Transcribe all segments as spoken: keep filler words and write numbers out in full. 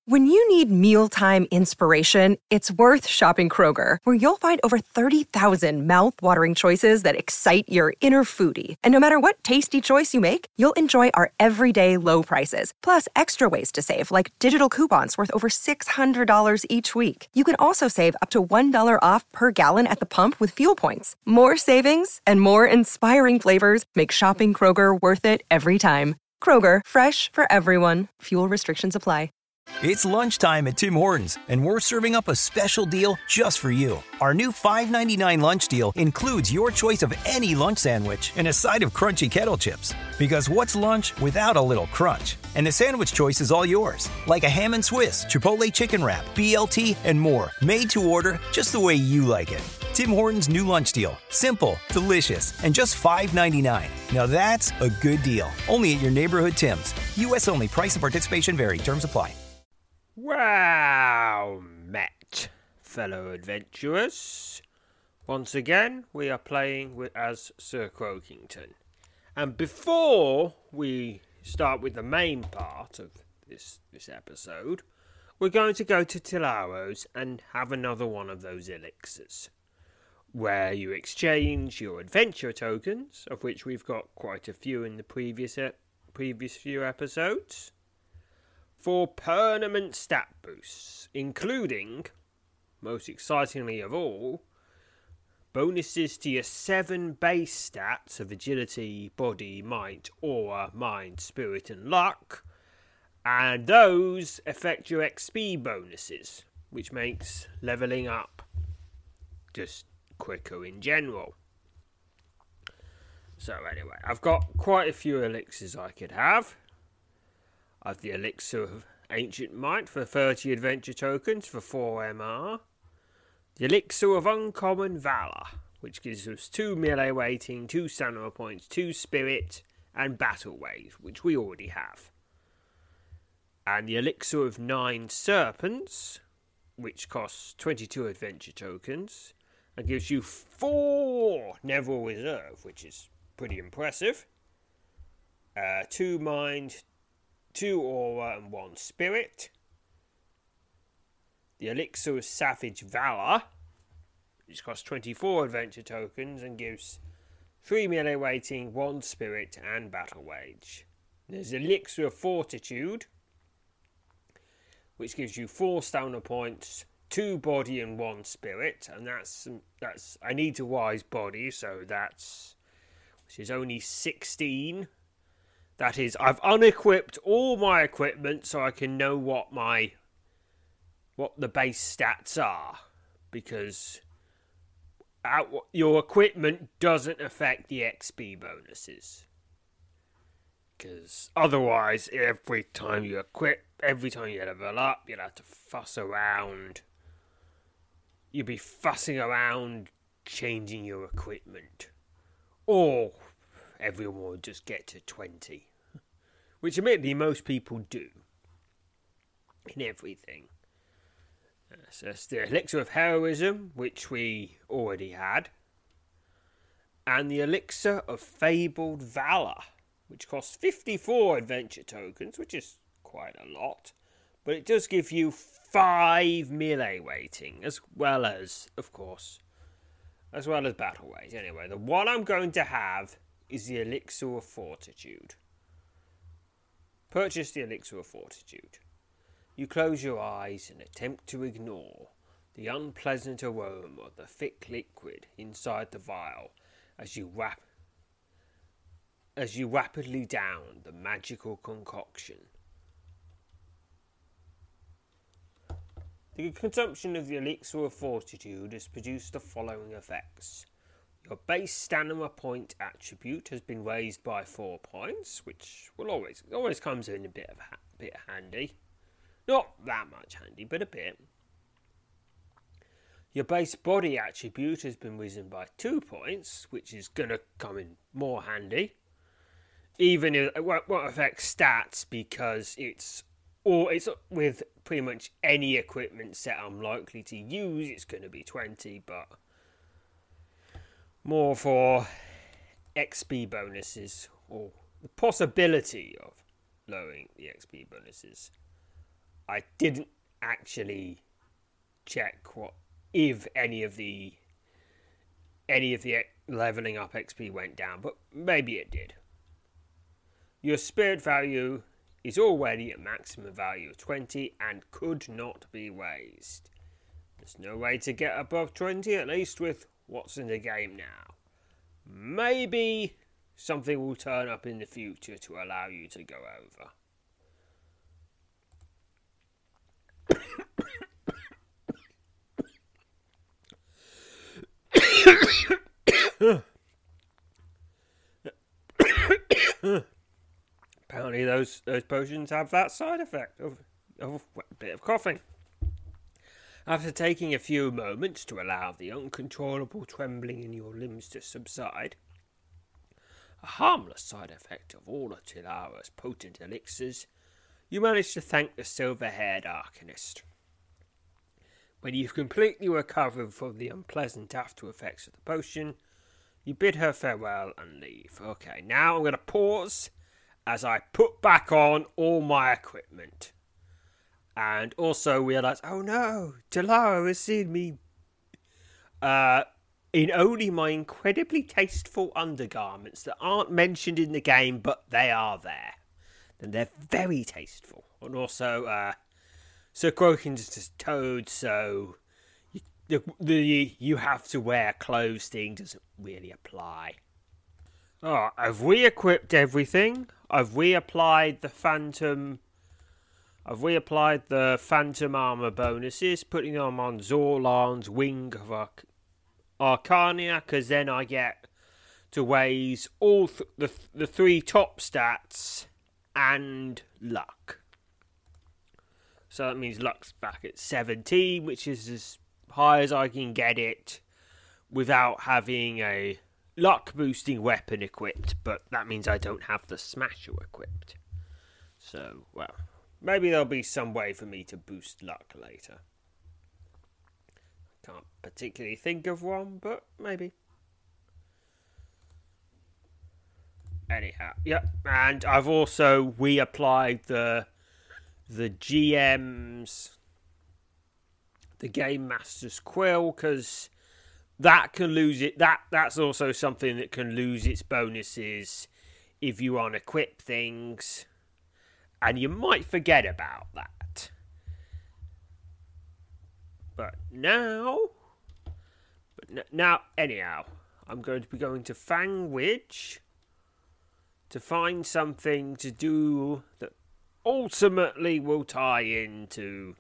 When you need mealtime inspiration, it's worth shopping Kroger, where you'll find over thirty thousand mouth-watering choices that excite your inner foodie. And no matter what tasty choice you make, you'll enjoy our everyday low prices, plus extra ways to save, like digital coupons worth over six hundred dollars each week. You can also save up to one dollar off per gallon at the pump with fuel points. More savings and more inspiring flavors make shopping Kroger worth it every time. Kroger, fresh for everyone. Fuel restrictions apply. It's lunchtime at Tim Hortons, and we're serving up a special deal just for you. Our new five ninety-nine lunch deal includes your choice of any lunch sandwich and a side of crunchy kettle chips. Because what's lunch without a little crunch? And the sandwich choice is all yours, like a ham and Swiss, Chipotle chicken wrap, B L T, and more, made to order just the way you like it. Tim Hortons' new lunch deal. Simple, delicious, and just five ninety-nine. Now that's a good deal. Only at your neighborhood Tim's. U S only. Price and participation vary. Terms apply. Wow, met, fellow adventurers. Once again, we are playing with, as Sir Croakington. And before we start with the main part of this, this episode, we're going to go to Tilaros and have another one of those elixirs, where you exchange your adventure tokens, of which we've got quite a few in the previous e- previous few episodes, for permanent stat boosts, including, most excitingly of all, bonuses to your seven base stats of agility, body, might, aura, mind, spirit, and luck, and those affect your X P bonuses, which makes leveling up just quicker in general. So anyway, I've got quite a few elixirs I could have. I've the Elixir of Ancient Might for thirty adventure tokens for four M R. The Elixir of Uncommon Valor, which gives us two melee weighting, two stamina points, two spirit, and battle wave, which we already have. And the Elixir of Nine Serpents, which costs twenty-two adventure tokens, and gives you four Neville Reserve, which is pretty impressive. Uh, two mind, two aura, and one spirit. The Elixir of Savage Valor, which costs twenty-four adventure tokens and gives three melee weighting, one spirit, and battle wage. There's Elixir of Fortitude, which gives you four stamina points, two body, and one spirit. And that's that's I need to wise body, so that's which is only sixteen. That is, I've unequipped all my equipment so I can know what my what the base stats are, because your equipment doesn't affect the X P bonuses. Because otherwise, every time you equip, every time you level up, you'll have to fuss around. You'll be fussing around changing your equipment. Or everyone will just get to twenty. Which admittedly most people do. In everything. So that's the Elixir of Heroism, which we already had. And the Elixir of Fabled Valor, which costs fifty-four adventure tokens, which is quite a lot. But it does give you five melee weighting, as well as, of course, as well as battle weight. Anyway, the one I'm going to have is the Elixir of Fortitude. Purchase the Elixir of Fortitude. You close your eyes and attempt to ignore the unpleasant aroma of the thick liquid inside the vial as you wrap as you rapidly down the magical concoction. The consumption of the Elixir of Fortitude has produced the following effects. Your base stamina point attribute has been raised by four points, which will always always comes in a bit of ha- bit handy. Not that much handy, but a bit. Your base body attribute has been risen by two points, which is going to come in more handy. Even if it won't, won't affect stats because it's or it's with pretty much any equipment set I'm likely to use, it's going to be twenty, but more for X P bonuses, or the possibility of lowering the X P bonuses. I didn't actually check what if any of the any of the leveling up X P went down, but maybe it did. Your spirit value is already at maximum value of twenty and could not be raised. There's no way to get above twenty, at least with what's in the game now. Maybe something will turn up in the future to allow you to go over. Apparently those those potions have that side effect of, of a bit of coughing. After taking a few moments to allow the uncontrollable trembling in your limbs to subside, a harmless side effect of all of Tilara's potent elixirs, you manage to thank the silver-haired Arcanist. When you've completely recovered from the unpleasant after-effects of the potion, you bid her farewell and leave. Okay, now I'm going to pause as I put back on all my equipment. And also realise, oh no, Tilara has seen me uh, in only my incredibly tasteful undergarments that aren't mentioned in the game, but they are there. And they're very tasteful. And also, uh, Sir Croaking's just Toad, so you, the, the you have to wear clothes thing doesn't really apply. Oh, have we equipped everything? Have we applied the Phantom... I've reapplied the Phantom Armour bonuses, putting them on Zorlan's Wing of Arc- Arcania, because then I get to raise all th- the, th- the three top stats and luck. So that means luck's back at seventeen, which is as high as I can get it without having a luck boosting weapon equipped, but that means I don't have the Smasher equipped. So, well... maybe there'll be some way for me to boost luck later. Can't particularly think of one, but maybe. Anyhow, yep. And I've also reapplied the the G M's, the Game Master's Quill, because that can lose it. That that's also something that can lose its bonuses if you unequip things. And you might forget about that. But now... But n- now, anyhow, I'm going to be going to Fangwidge to find something to do that ultimately will tie into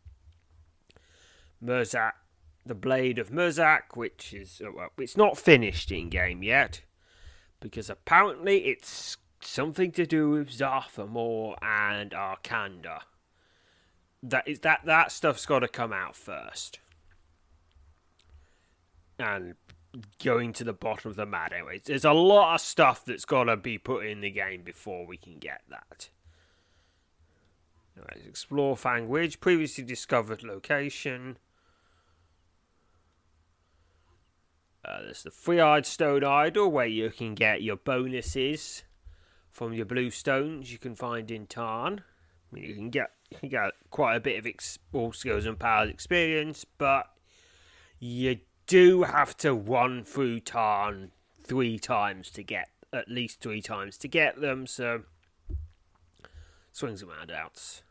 Murzak, the Blade of Murzak, which is... well, it's not finished in-game yet, because apparently it's something to do with Zarthamor and Arkanda. That is that that stuff's got to come out first, and going to the bottom of the matter. Anyway, there's a lot of stuff that's got to be put in the game before we can get that. Alright, explore Fangwidge. Previously discovered location. Uh, there's the Three-Eyed Stone Idol, where you can get your bonuses from your blue stones you can find in Tarn. I mean, you can get you can get quite a bit of ex- all skills and powers experience, but you do have to run through Tarn three times to get, at least three times to get them, so swings and roundabouts.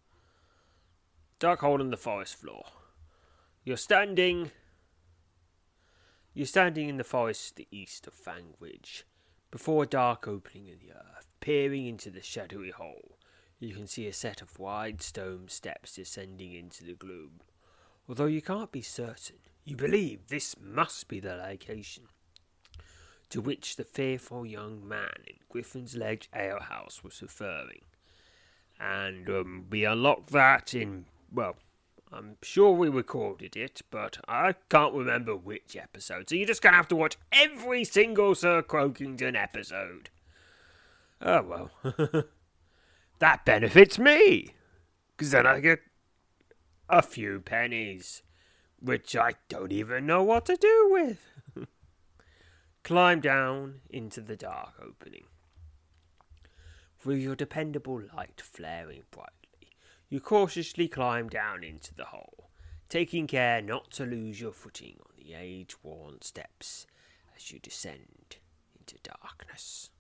Dark hole in the forest floor. You're standing You're standing in the forest to the east of Fangwidge. Before a dark opening in the earth, peering into the shadowy hole, you can see a set of wide stone steps descending into the gloom. Although you can't be certain, you believe this must be the location to which the fearful young man in Griffin's Ledge Alehouse was referring. And um, we unlocked that in, well, I'm sure we recorded it, but I can't remember which episode, so you're just going to have to watch every single Sir Croakington episode. Oh, well. That benefits me, because then I get a few pennies, which I don't even know what to do with. Climb down into the dark opening. Through your dependable light flaring brightly, You cautiously climb down into the hole, taking care not to lose your footing on the age-worn steps as you descend into darkness.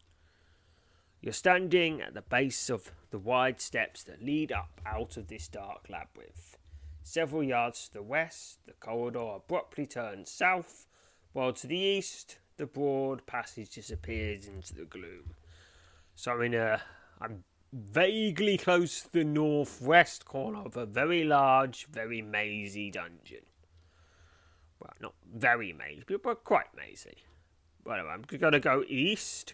You're standing at the base of the wide steps that lead up out of this dark labyrinth. Several yards to the west, the corridor abruptly turns south, while to the east, the broad passage disappears into the gloom. So I'm in a... I'm vaguely close to the northwest corner of a very large, very mazy dungeon. Well, not very mazy, but quite mazy. Well, anyway, I'm going to go east.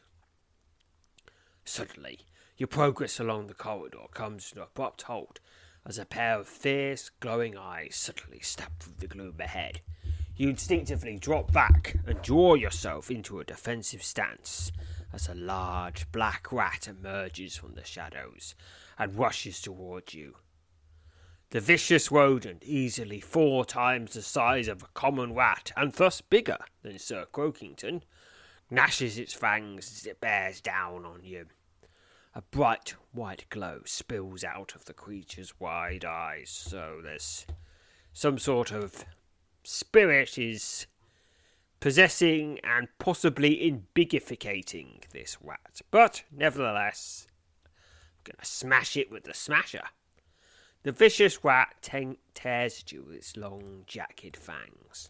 Suddenly, your progress along the corridor comes to an abrupt halt as a pair of fierce, glowing eyes suddenly step through the gloom ahead. You instinctively drop back and draw yourself into a defensive stance as a large black rat emerges from the shadows and rushes towards you. The vicious rodent, easily four times the size of a common rat and thus bigger than Sir Croakington, gnashes its fangs as it bears down on you. A bright white glow spills out of the creature's wide eyes, so there's some sort of spirit is possessing and possibly inbigificating this rat. But, nevertheless, I'm going to smash it with the smasher. The vicious rat te- tears at you with its long, jagged fangs.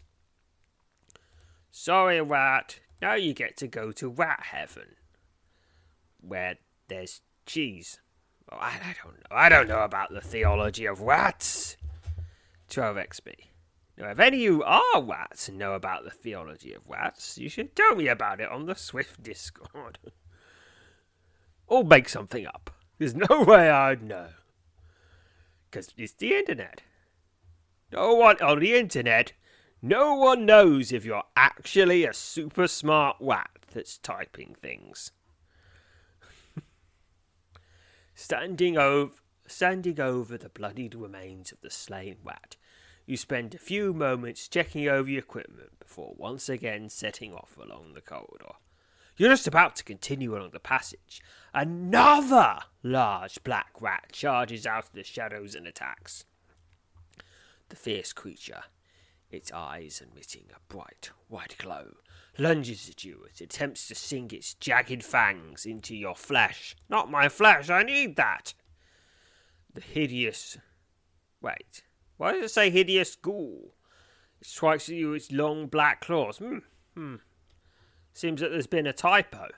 Sorry, rat. Now you get to go to rat heaven, where there's cheese. Oh, I, I don't know. I don't know about the theology of rats. twelve X P. Now, if any of you are rats and know about the theology of rats, you should tell me about it on the Swift Discord. Or make something up. There's no way I'd know. Because it's the internet. No one on the internet, no one knows if you're actually a super smart rat that's typing things. Standing over, standing over the bloodied remains of the slain rat, you spend a few moments checking over your equipment before once again setting off along the corridor. You're just about to continue along the passage. Another large black rat charges out of the shadows and attacks. The fierce creature, its eyes emitting a bright white glow, lunges at you as it attempts to sink its jagged fangs into your flesh. Not my flesh, I need that! The hideous... Wait, why does it say hideous ghoul? It strikes at you its long black claws. Hmm, hmm. Seems that there's been a typo.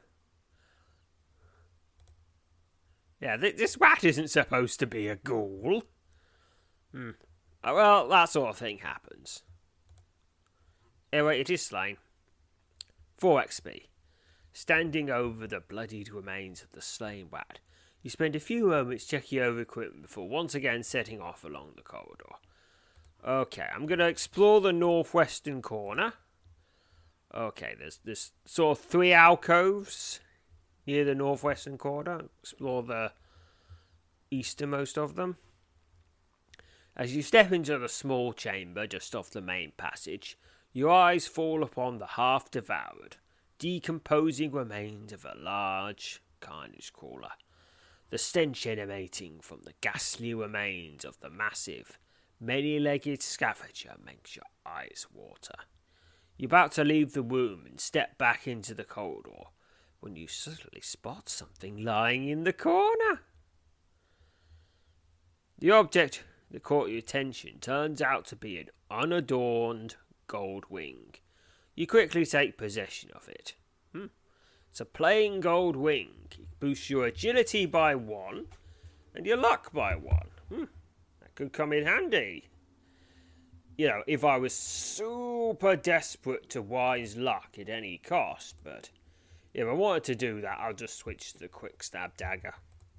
Yeah, th- this rat isn't supposed to be a ghoul. Hmm. Oh, well, that sort of thing happens. Anyway, it is slain. four X P. Standing over the bloodied remains of the slain rat, you spend a few moments checking over equipment before once again setting off along the corridor. Okay, I'm going to explore the northwestern corner. Okay, there's there's sort of three alcoves near the northwestern corner. Explore the easternmost of them. As you step into the small chamber just off the main passage, your eyes fall upon the half-devoured, decomposing remains of a large carnage crawler. The stench emanating from the ghastly remains of the massive, many-legged scavenger makes your eyes water. You're about to leave the room and step back into the corridor when you suddenly spot something lying in the corner. The object that caught your attention turns out to be an unadorned gold wing. You quickly take possession of it. Hmm. It's a plain gold wing. It boosts your agility by one and your luck by one. Hmm. That could come in handy. You know, if I was super desperate to wise luck at any cost, but if I wanted to do that, I'll just switch to the quick stab dagger.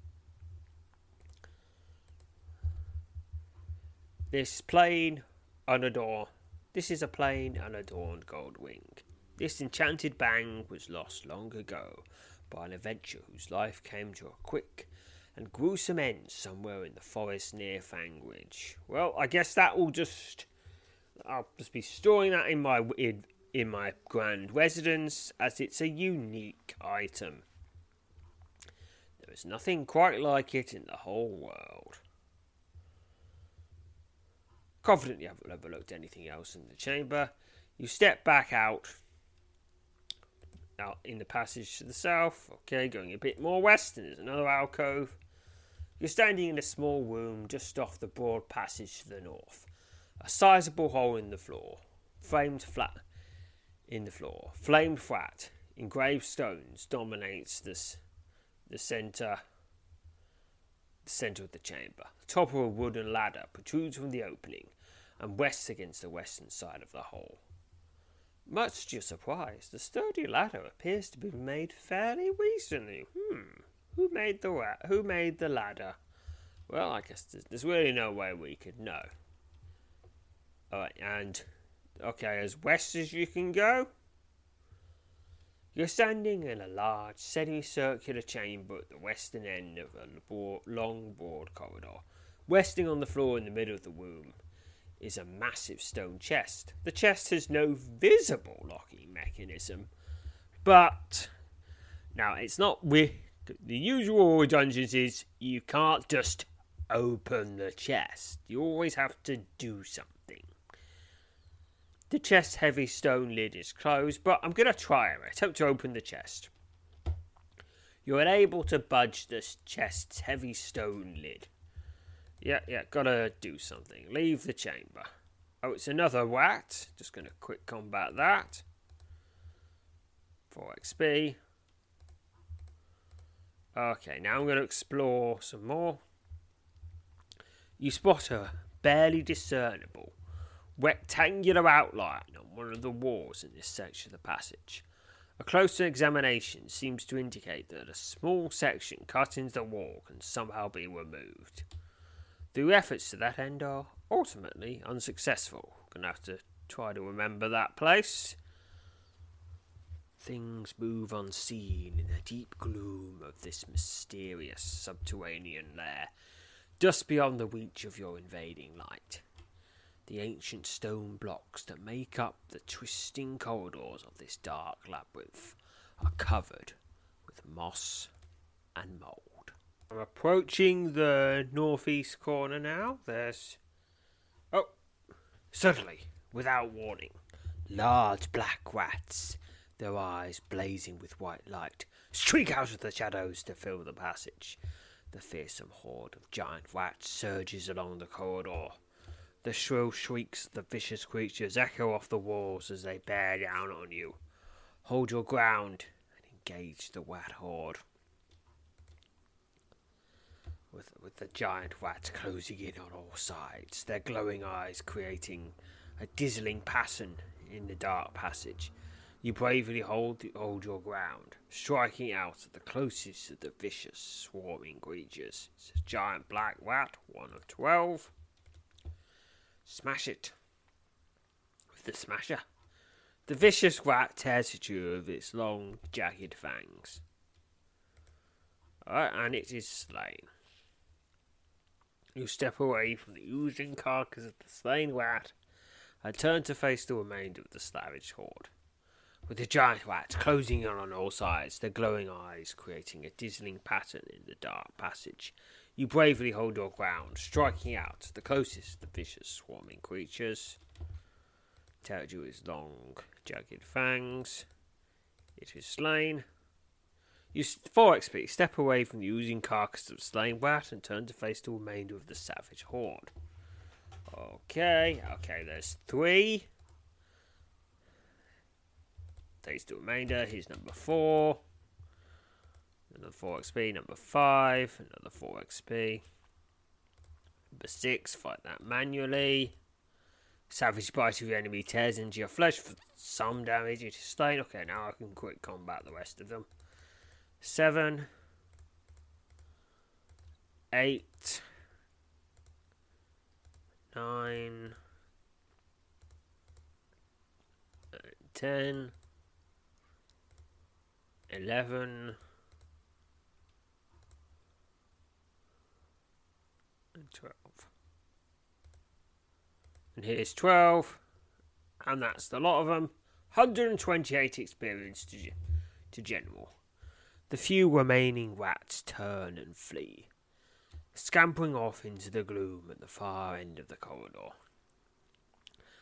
This plain, unadorned, this is a plain, unadorned gold wing. This enchanted bang was lost long ago by an adventurer whose life came to a quick and gruesome end somewhere in the forest near Fangridge. Well, I guess that will just... I'll just be storing that in my in, in my grand residence, as it's a unique item. There is nothing quite like it in the whole world. Confident you haven't overlooked anything else in the chamber, you step back out, out in the passage to the south. Okay, going a bit more west, and there's another alcove. You're standing in a small room just off the broad passage to the north. A sizable hole in the floor, framed flat in the floor, flamed flat, engraved stones dominates this the centre. The centre of the chamber. The top of a wooden ladder protrudes from the opening and rests against the western side of the hole. Much to your surprise, the sturdy ladder appears to be made fairly recently. Hmm. Who made the ra- Who made the ladder? Well, I guess there's, there's really no way we could know. Alright, and okay, as west as you can go. You're standing in a large, semicircular chamber at the western end of a long, broad corridor. Resting on the floor in the middle of the room is a massive stone chest. The chest has no visible locking mechanism, but now it's not with the usual with dungeons is you can't just open the chest. You always have to do something. The chest's heavy stone lid is closed, but I'm going to try it. Attempt to open the chest. You're unable to budge this chest's heavy stone lid. Yeah, yeah, gotta do something. Leave the chamber. Oh, it's another rat. Just going to quick combat that. four X P. Okay, now I'm going to explore some more. You spot a barely discernible rectangular outline on one of the walls in this section of the passage. A closer examination seems to indicate that a small section cut into the wall can somehow be removed. The efforts to that end are ultimately unsuccessful. Gonna have to try to remember that place. Things move unseen in the deep gloom of this mysterious subterranean lair, just beyond the reach of your invading light. The ancient stone blocks that make up the twisting corridors of this dark labyrinth are covered with moss and mould. I'm approaching the northeast corner now. There's... Oh! Suddenly, without warning, large black rats, their eyes blazing with white light, streak out of the shadows to fill the passage. The fearsome horde of giant rats surges along the corridor. The shrill shrieks of the vicious creatures echo off the walls as they bear down on you. Hold your ground and engage the rat horde. With, with the giant rats closing in on all sides, their glowing eyes creating a dazzling pattern in the dark passage. You bravely hold, hold your ground, striking out at the closest of the vicious swarming creatures. It's a giant black rat, one of twelve. Smash it with the smasher. The vicious rat tears at you with its long, jagged fangs. Alright, and it is slain. You step away from the oozing carcass of the slain rat and turn to face the remainder of the savage horde. With the giant rat closing in on all sides, their glowing eyes creating a dazzling pattern in the dark passage. You bravely hold your ground, striking out at the closest of the vicious swarming creatures. Tears you its long, jagged fangs. It is slain. You four X P step away from the oozing carcass of the slain rat and turn to face the remainder of the savage horde. Okay, okay, there's three. Takes the remainder. Here's number four. Another four X P. Number five. Another four X P. Number six. Fight that manually. Savage bite of your enemy tears into your flesh for some damage. It is slain. Okay, now I can quick combat the rest of them. Seven. Eight. Nine. Ten. Eleven. And twelve. And here's twelve. And that's the lot of them. one hundred twenty-eight experience to, to general. The few remaining rats turn and flee, scampering off into the gloom at the far end of the corridor.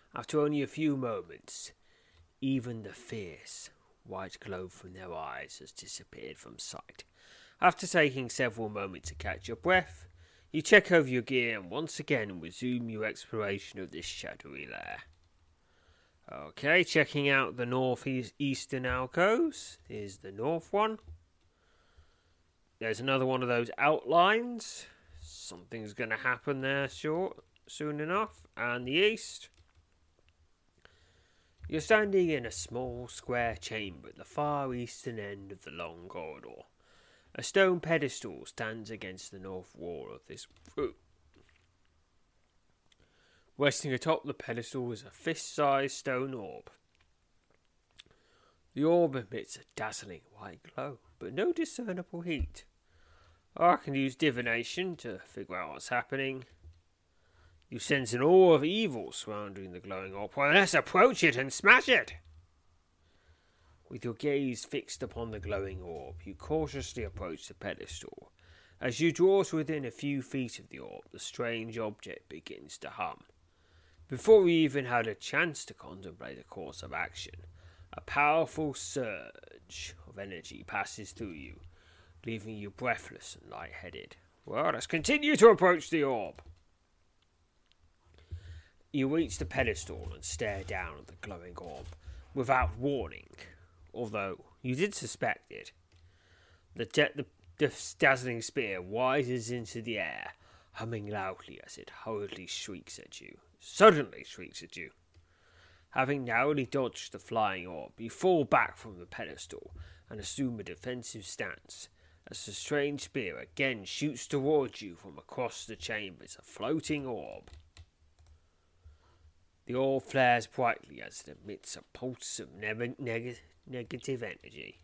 After only a few moments, even the fierce white glow from their eyes has disappeared from sight. After taking several moments to catch your breath, you check over your gear and once again resume your exploration of this shadowy lair. Okay, checking out the northeastern alcoves. Here's the north one. There's another one of those outlines. Something's going to happen there short, soon enough. And the east. You're standing in a small square chamber at the far eastern end of the long corridor. A stone pedestal stands against the north wall of this room. Resting atop the pedestal is a fist-sized stone orb. The orb emits a dazzling white glow, but no discernible heat. I can use divination to figure out what's happening. You sense an aura of evil surrounding the glowing orb. Well, let's approach it and smash it! With your gaze fixed upon the glowing orb, you cautiously approach the pedestal. As you draw to within a few feet of the orb, the strange object begins to hum. Before you even had a chance to contemplate a course of action, a powerful surge of energy passes through you, leaving you breathless and lightheaded. Well, let's continue to approach the orb. You reach the pedestal and stare down at the glowing orb without warning, although you did suspect it. The, de- the, the dazzling spear rises into the air, humming loudly as it hurriedly shrieks at you. Suddenly shrieks at you. Having narrowly dodged the flying orb, you fall back from the pedestal and assume a defensive stance, as the strange spear again shoots towards you from across the chamber as a floating orb. The orb flares brightly as it emits a pulse of ne- neg- negative energy.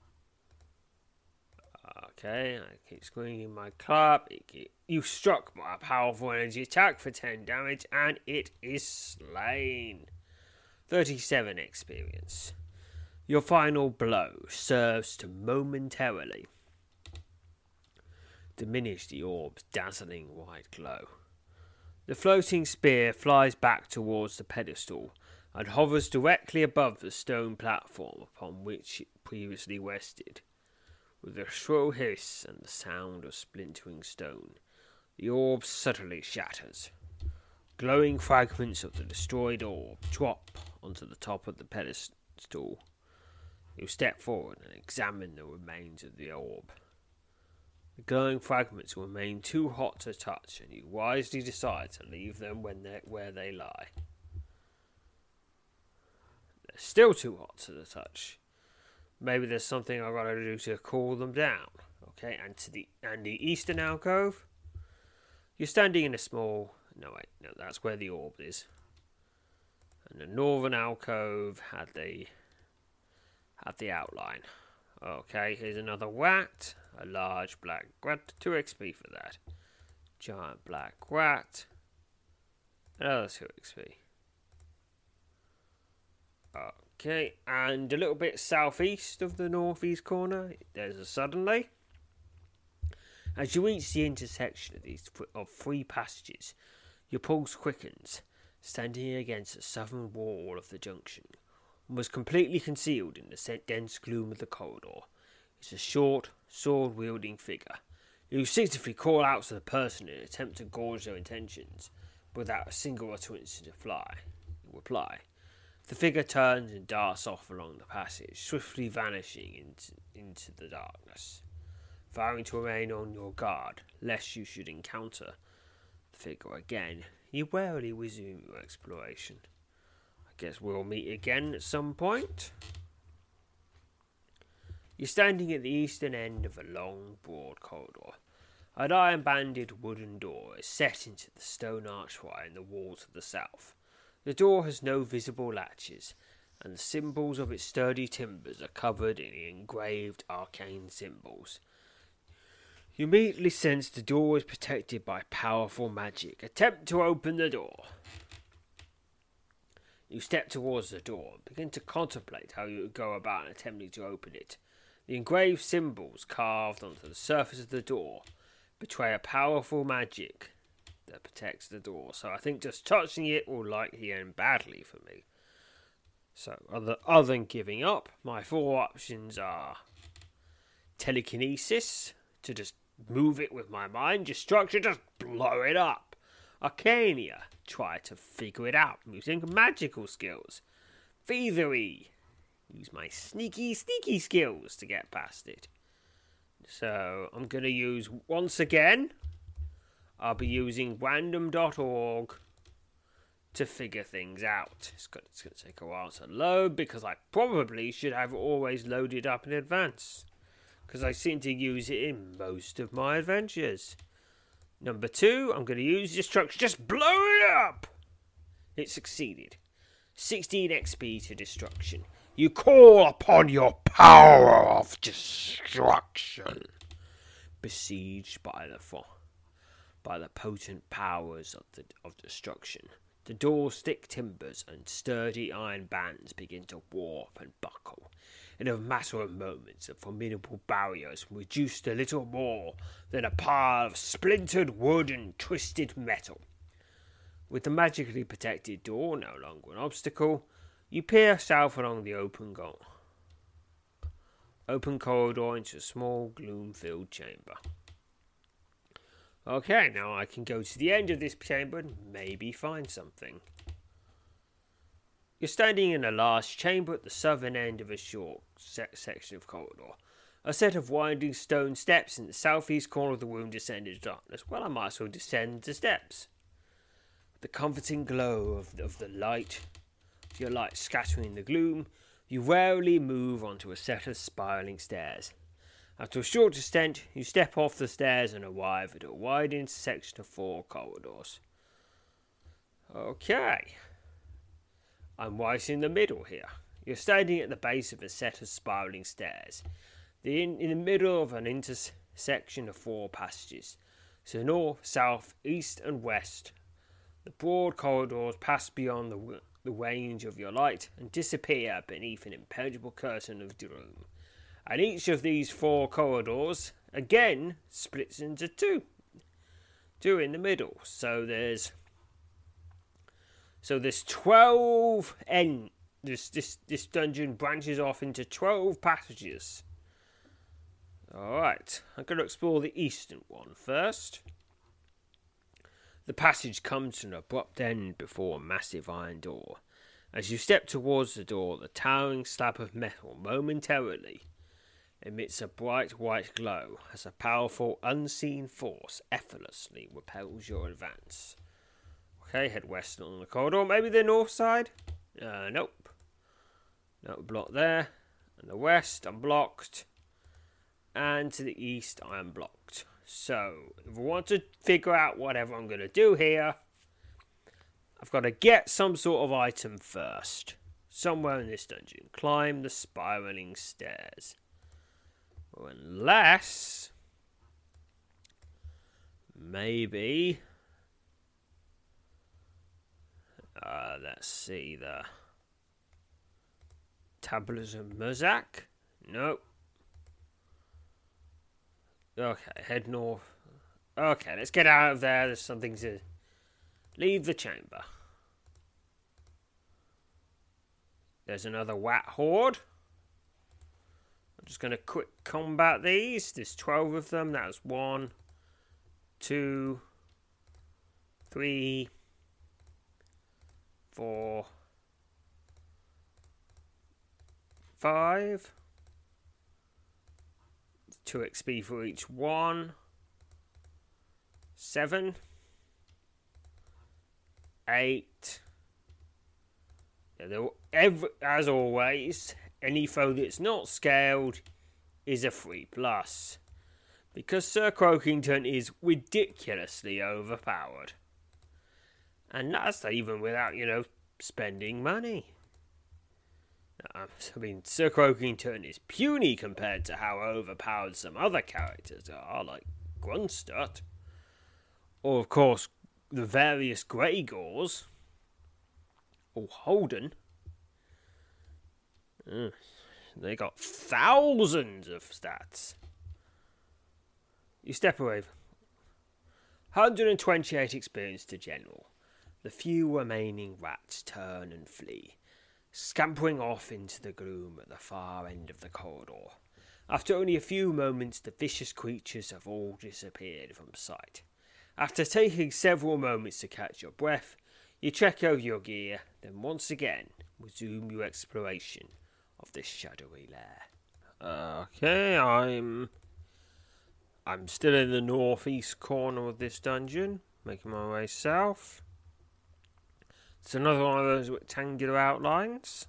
Okay, I keep screaming my club. You struck by a powerful energy attack for ten damage, and it is slain. thirty-seven experience. Your final blow serves to momentarily diminish the orb's dazzling white glow. The floating spear flies back towards the pedestal and hovers directly above the stone platform upon which it previously rested. With a shrill hiss and the sound of splintering stone, the orb suddenly shatters. Glowing fragments of the destroyed orb drop onto the top of the pedestal. You step forward and examine the remains of the orb. The glowing fragments remain too hot to touch, and you wisely decide to leave them when they where they lie. They're still too hot to the touch. Maybe there's something I've got to do to cool them down. Okay, and to the and the eastern alcove. You're standing in a small. No wait, no, that's where the orb is. And the northern alcove had the had the outline. Okay, here's another rat. A large black rat. Two X P for that. Giant black rat. Another two X P. Okay, and a little bit southeast of the northeast corner, there's a suddenly. As you reach the intersection of these of three passages, your pulse quickens, standing against the southern wall of the junction, almost completely concealed in the dense gloom of the corridor. It's a short, sword-wielding figure. You instinctively call out to the person in an attempt to gauge their intentions, but without a single utterance to fly, reply. The figure turns and darts off along the passage, swiftly vanishing into, into the darkness. Vowing to remain on your guard, lest you should encounter the figure again, you warily resume your exploration. I guess we'll meet again at some point. You're standing at the eastern end of a long, broad corridor. An iron-banded wooden door is set into the stone archway in the wall to the south. The door has no visible latches, and the symbols of its sturdy timbers are covered in engraved arcane symbols. You immediately sense the door is protected by powerful magic. Attempt to open the door. You step towards the door and begin to contemplate how you would go about attempting to open it. The engraved symbols carved onto the surface of the door betray a powerful magic that protects the door. So I think just touching it will likely end badly for me. So other, other than giving up, my four options are telekinesis, to just move it with my mind. Destruction, just blow it up. Arcania, try to figure it out using magical skills. Thievery, use my sneaky, sneaky skills to get past it. So I'm going to use, once again, I'll be using random dot org to figure things out. It's going to take a while to load because I probably should have always loaded up in advance, because I seem to use it in most of my adventures. Number two, I'm going to use destruction. Just blow it up! It succeeded. sixteen X P to destruction. You call upon your power of destruction. Besieged by the fo- by the potent powers of the of destruction, the door's thick timbers and sturdy iron bands begin to warp and buckle. In a matter of moments, the formidable barriers reduced to little more than a pile of splintered wood and twisted metal. With the magically protected door no longer an obstacle, you peer south along the open go- open corridor into a small, gloom-filled chamber. Okay, now I can go to the end of this chamber and maybe find something. You're standing in a large chamber at the southern end of a short se- section of corridor. A set of winding stone steps in the southeast corner of the room descend into darkness. Well, I might as well descend the steps. The comforting glow of, of the light, your light scattering the gloom, you warily move onto a set of spiralling stairs. After a short descent, you step off the stairs and arrive at a wide intersection of four corridors. Okay. I'm right in the middle here. You're standing at the base of a set of spiralling stairs. The in, in the middle of an intersection of four passages. So north, south, east and west. The broad corridors pass beyond the, the range of your light and disappear beneath an impenetrable curtain of gloom. And each of these four corridors, again, splits into two. Two in the middle. So there's... So there's twelve end. This this this dungeon branches off into twelve passages. All right, I'm going to explore the eastern one first. The passage comes to an abrupt end before a massive iron door. As you step towards the door, the towering slab of metal momentarily emits a bright white glow as a powerful unseen force effortlessly repels your advance. Okay, head west along the corridor. Maybe the north side? Uh, nope. No block there. And the west, I'm blocked. And to the east, I am blocked. So, if I want to figure out whatever I'm going to do here, I've got to get some sort of item first. Somewhere in this dungeon. Climb the spiraling stairs. Or unless... Maybe... Uh, let's see, the Tablets of Muzak? Nope. Okay, head north. Okay, let's get out of there. There's something to... Leave the chamber. There's another Wat Horde. I'm just going to quick combat these. There's twelve of them. That was one, two, three... Four, five, two X P for each one, seven, eight. Yeah, every, as always, any foe that's not scaled is a free plus, because Sir Croakington is ridiculously overpowered. And that's even without, you know, spending money. Uh, I mean, Sir Croakington is puny compared to how overpowered some other characters are, like Grunstadt. Or, of course, the various Greygors. Or Holden. Uh, they got thousands of stats. You step away. one hundred twenty-eight experience to general. The few remaining rats turn and flee, scampering off into the gloom at the far end of the corridor. After only a few moments, the vicious creatures have all disappeared from sight. After taking several moments to catch your breath, you check over your gear, then once again resume your exploration of this shadowy lair. Okay, I'm... I'm still in the northeast corner of this dungeon, making my way south. It's another one of those rectangular outlines.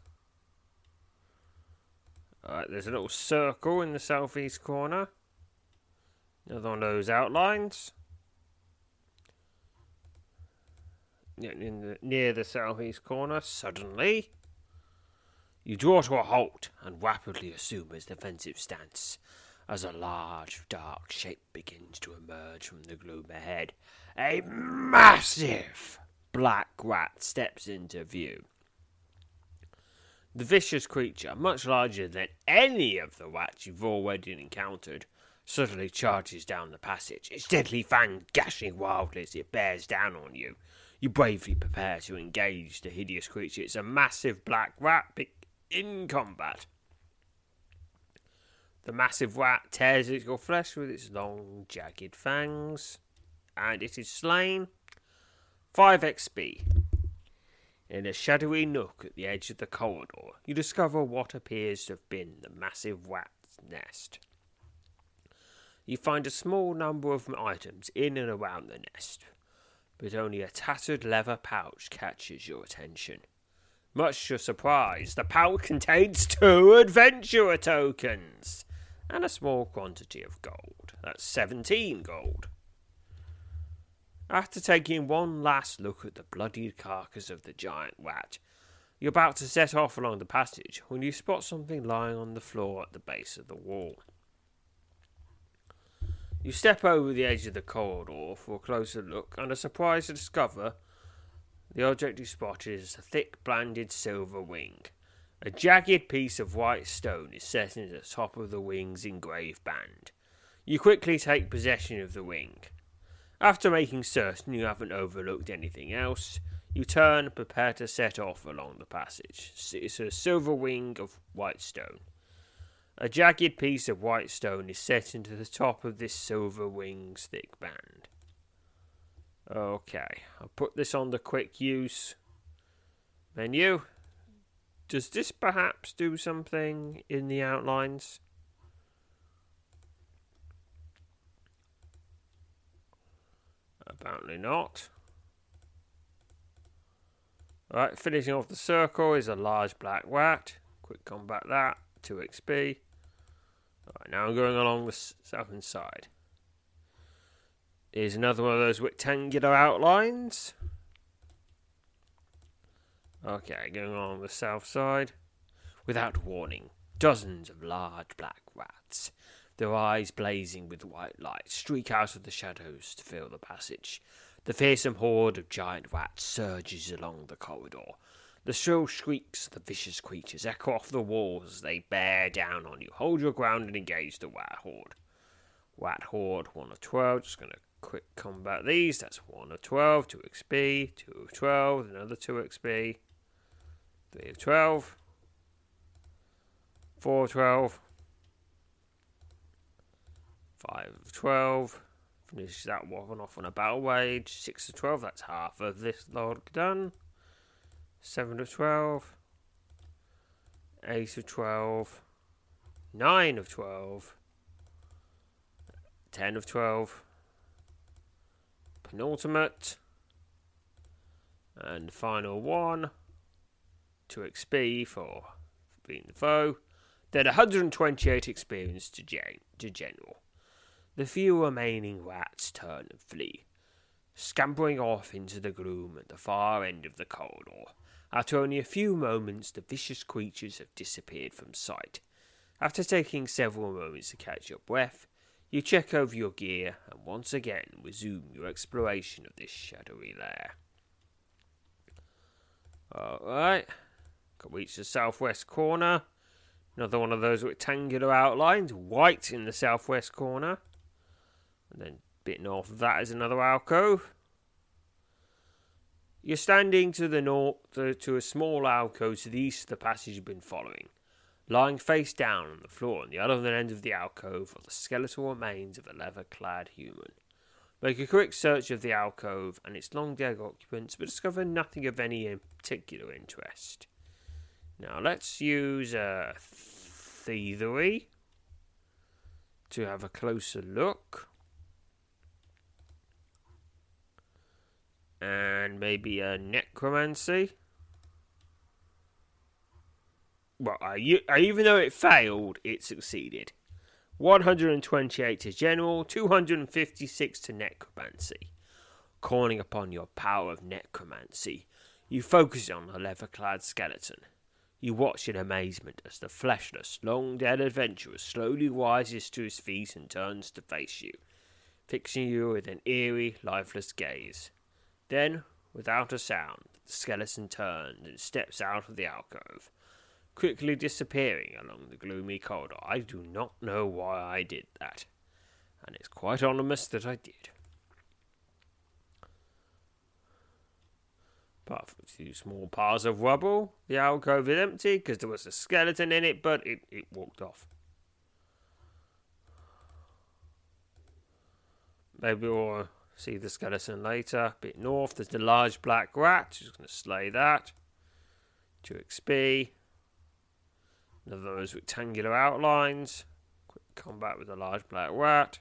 Alright, there's a little circle in the southeast corner. Another one of those outlines. In the, near the southeast corner, suddenly, you draw to a halt and rapidly assume a defensive stance as a large, dark shape begins to emerge from the gloom ahead. A massive black rat steps into view. The vicious creature, much larger than any of the rats you've already encountered, suddenly charges down the passage, its deadly fangs gashing wildly as it bears down on you. You bravely prepare to engage the hideous creature. It's a massive black rat in combat. The massive rat tears at your flesh with its long, jagged fangs, and it is slain. five X P. In a shadowy nook at the edge of the corridor, you discover what appears to have been the massive rat's nest. You find a small number of items in and around the nest, but only a tattered leather pouch catches your attention. Much to your surprise, the pouch contains two adventurer tokens and a small quantity of gold. That's seventeen gold. After taking one last look at the bloodied carcass of the giant rat, you're about to set off along the passage when you spot something lying on the floor at the base of the wall. You step over the edge of the corridor for a closer look and are surprised to discover the object you spot is a thick banded silver wing. A jagged piece of white stone is set in the top of the wing's engraved band. You quickly take possession of the wing. After making certain you haven't overlooked anything else, you turn and prepare to set off along the passage. It's a silver wing of white stone. A jagged piece of white stone is set into the top of this silver wing's thick band. Okay, I'll put this on the quick use menu. Does this perhaps do something in the outlines? Apparently not. Alright, finishing off the circle is a large black rat. Quick combat that. two X P. Alright, now I'm going along the southern side. Here's another one of those rectangular outlines. Okay, going along the south side. Without warning, dozens of large black rats, their eyes blazing with white light, streak out of the shadows to fill the passage. The fearsome horde of giant rats surges along the corridor. The shrill shrieks of the vicious creatures echo off the walls as they bear down on you. Hold your ground and engage the rat horde. Rat horde, one of twelve. Just going to quick combat these. That's one of twelve, two X P, two of twelve, another two X P, three of twelve, four of twelve, five of twelve. Finish that one off on a battle wage. six of twelve, that's half of this log done. seven of twelve, eight of twelve, nine of twelve, ten of twelve, penultimate, and final one, two X P for beating the foe. Then one hundred twenty-eight experience to, gen- to general. The few remaining rats turn and flee, scampering off into the gloom at the far end of the corridor. After only a few moments, the vicious creatures have disappeared from sight. After taking several moments to catch your breath, you check over your gear and once again resume your exploration of this shadowy lair. Alright, can reach the southwest corner. Another one of those rectangular outlines, white in the southwest corner. And then bit north of that is another alcove. You're standing to the north to, to a small alcove to the east of the passage you've been following. Lying face down on the floor on the other end of the alcove are the skeletal remains of a leather-clad human. Make a quick search of the alcove and its long-dead occupants, but discover nothing of any particular interest. Now let's use a thievery to have a closer look. And maybe a necromancy. Well, uh, you, uh, even though it failed, it succeeded. one hundred twenty-eight to general, two hundred fifty-six to necromancy. Calling upon your power of necromancy, you focus on the leather-clad skeleton. You watch in amazement as the fleshless, long-dead adventurer slowly rises to his feet and turns to face you, fixing you with an eerie, lifeless gaze. Then, without a sound, the skeleton turns and steps out of the alcove, quickly disappearing along the gloomy corridor. I do not know why I did that, and it's quite ominous that I did. Apart from two small piles of rubble, the alcove is empty because there was a skeleton in it, but it, it walked off. Maybe we'll see the skeleton later. A bit north, there's the large black rat. Just going to slay that. two X P. Another of those rectangular outlines. Quick combat with the large black rat.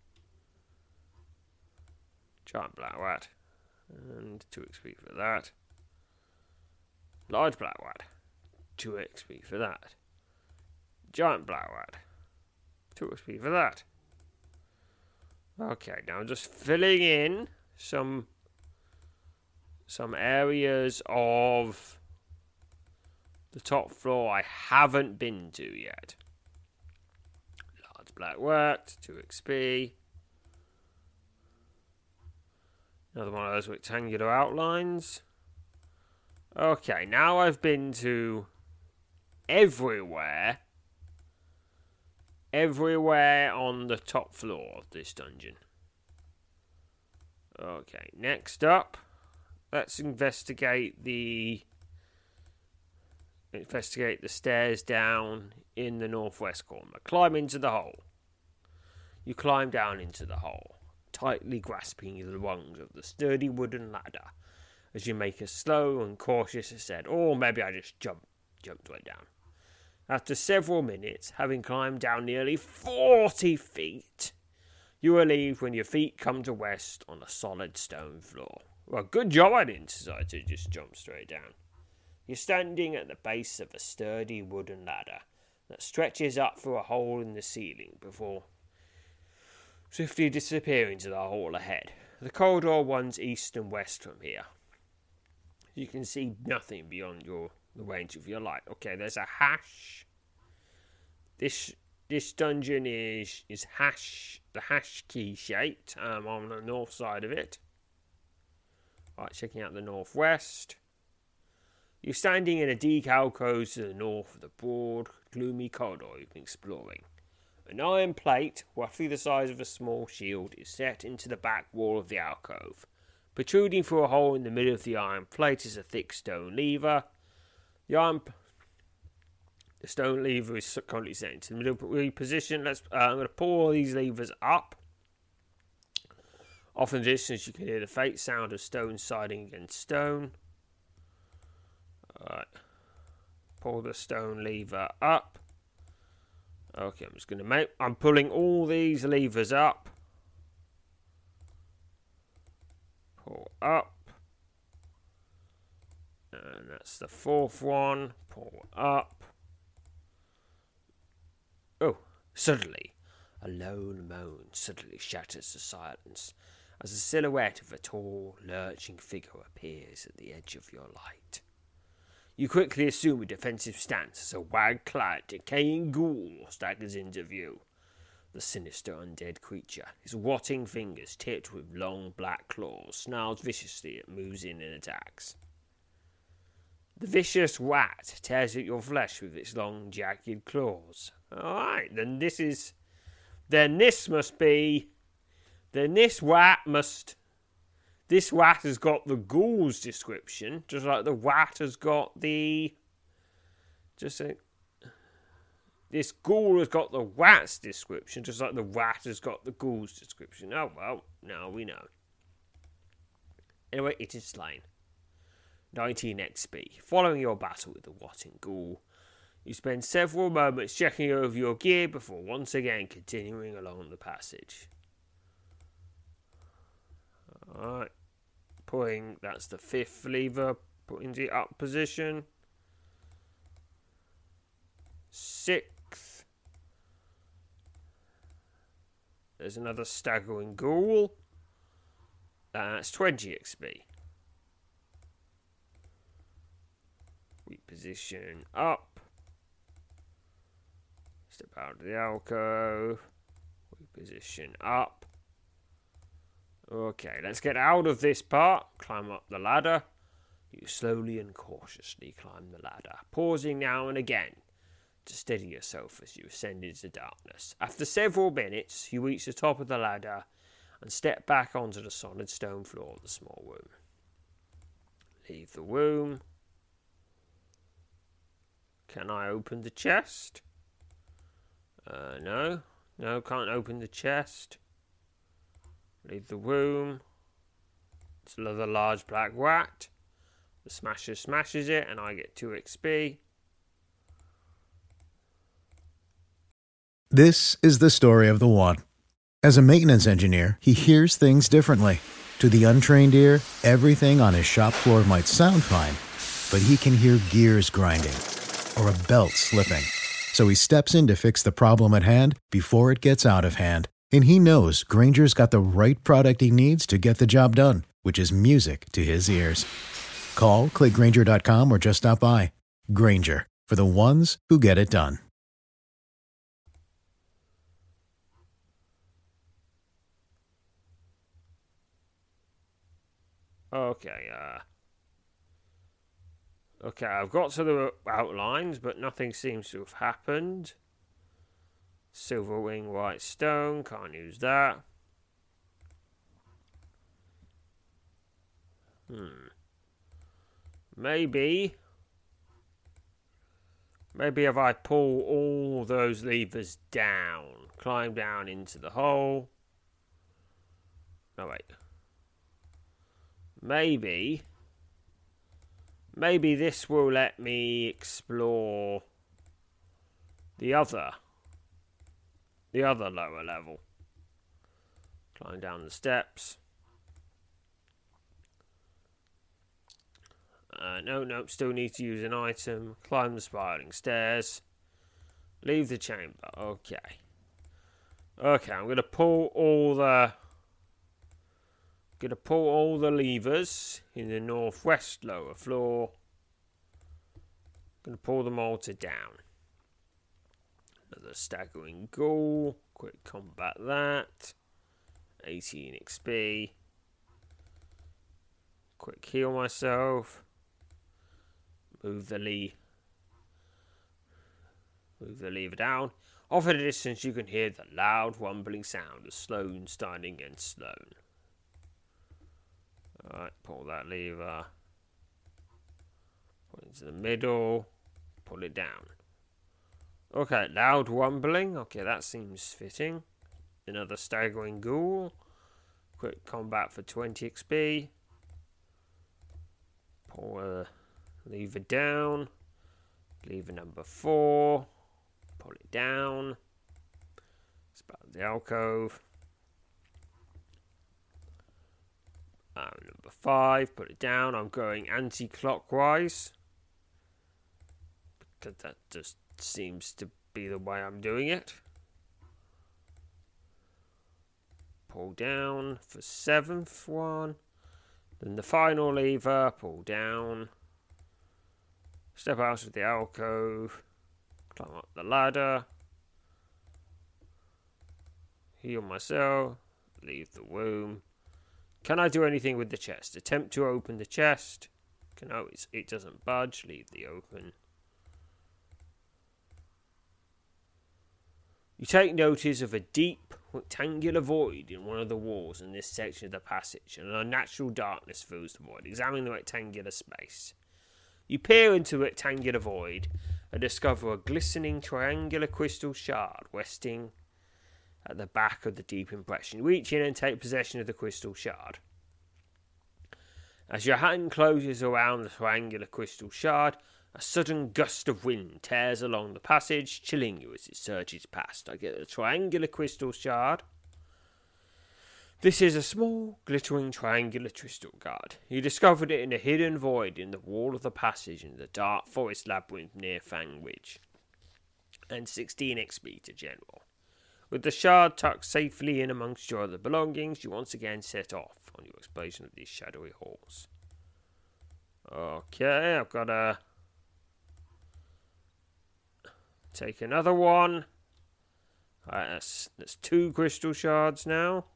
Giant black rat. And two X P for that. Large black rat. two X P for that. Giant black rat. two X P for that. Okay, now I'm just filling in some some areas of the top floor I haven't been to yet. Large black rat, two X P. Another one of those rectangular outlines. Okay, now I've been to everywhere. Everywhere on the top floor of this dungeon. Okay, next up, let's investigate the investigate the stairs down in the northwest corner. Climb into the hole. You climb down into the hole, tightly grasping the rungs of the sturdy wooden ladder as you make a slow and cautious ascent. Or maybe I just jump, jumped right down. After several minutes, having climbed down nearly forty feet, you are relieved when your feet come to rest on a solid stone floor. Well, good job I didn't decide to just jump straight down. You're standing at the base of a sturdy wooden ladder that stretches up through a hole in the ceiling before swiftly disappearing to the hall ahead. The corridor runs east and west from here. You can see nothing beyond your the range of your light. Okay, there's a hash. This this dungeon is is hash the hash key shaped um, on the north side of it. Right, checking out the northwest. You're standing in a deep alcove to the north of the broad, gloomy corridor you've been exploring. An iron plate, roughly the size of a small shield, is set into the back wall of the alcove. Protruding through a hole in the middle of the iron plate is a thick stone lever. The iron, p- the stone lever is currently set into the middle position. Let's. Uh, I'm going to pull all these levers up. Off in the distance, you can hear the faint sound of stone siding against stone. Alright. Pull the stone lever up. Okay, I'm just going to make... I'm pulling all these levers up. Pull up. And that's the fourth one. Pull up. Oh, suddenly, a lone moan suddenly shatters the silence as a silhouette of a tall, lurching figure appears at the edge of your light. You quickly assume a defensive stance as a wag-clad, decaying ghoul staggers into view. The sinister undead creature, his rotting fingers tipped with long black claws, snarls viciously and moves in and attacks. The vicious rat tears at your flesh with its long, jagged claws. Alright, then this is... Then this must be then this wat must... This wat has got the ghoul's description, just like the wat has got the... Just a... This ghoul has got the wat's description, just like the wat has got the ghoul's description. Oh, well, now we know. Anyway, it is slain. nineteen X P. Following your battle with the Watting Ghoul, you spend several moments checking over your gear before once again continuing along the passage. Alright. Putting, that's the fifth lever, putting the up position. Sixth. There's another staggering ghoul. That's twenty X P. We position up. Step out of the alcove. We position up. Okay, let's get out of this part. Climb up the ladder. You slowly and cautiously climb the ladder, pausing now and again to steady yourself as you ascend into darkness. After several minutes, you reach the top of the ladder and step back onto the solid stone floor of the small room. Leave the room. Can I open the chest? Uh, no. No, can't open the chest. Leave the room. It's another large black rat. The smasher smashes it and I get two X P. This is the story of the one. As a maintenance engineer, he hears things differently. To the untrained ear, everything on his shop floor might sound fine, but he can hear gears grinding or a belt slipping. So he steps in to fix the problem at hand before it gets out of hand. And he knows Grainger's got the right product he needs to get the job done, which is music to his ears. Call, click Grainger dot com, or just stop by. Grainger, for the ones who get it done. Okay, uh... Okay, I've got to the outlines, but nothing seems to have happened. Silver wing, white stone, can't use that. Hmm. Maybe... Maybe if I pull all those levers down, climb down into the hole... No, wait. Maybe... Maybe this will let me explore the other... The other lower level. Climb down the steps. Uh, no, no, still need to use an item. Climb the spiraling stairs. Leave the chamber. Okay. Okay, I'm going to pull all the... Going to pull all the levers in the northwest lower floor. Going to pull them all to down. Another staggering ghoul. Quick combat that. eighteen X P. Quick heal myself. Move the le Move the lever down. Off at a distance you can hear the loud rumbling sound of Sloane standing against Sloane. Alright, pull that lever. Put it into the middle. Pull it down. Okay, loud rumbling. Okay, that seems fitting. Another staggering ghoul. Quick combat for twenty X P. Pull a lever down. Lever number four. Pull it down. Spout the alcove. Uh, number five. Put it down. I'm going anti-clockwise. Because that just seems to be the way I'm doing it. Pull down for seventh one. Then the final lever, pull down. Step out of the alcove. Climb up the ladder. Heal myself. Leave the room. Can I do anything with the chest? Attempt to open the chest. No, it's, it doesn't budge. Leave the open. You take notice of a deep rectangular void in one of the walls in this section of the passage, and an unnatural darkness fills the void. Examine the rectangular space. You peer into the rectangular void and discover a glistening triangular crystal shard resting at the back of the deep impression. Reach in and take possession of the crystal shard. As your hand closes around the triangular crystal shard, a sudden gust of wind tears along the passage, chilling you as it surges past. I get the triangular crystal shard. This is a small, glittering triangular crystal guard. You discovered it in a hidden void in the wall of the passage in the dark forest labyrinth near Fang Ridge. And sixteen X P to General. With the shard tucked safely in amongst your other belongings, you once again set off on your exploration of these shadowy halls. Okay, I've got to take another one. Alright, that's, that's two crystal shards now.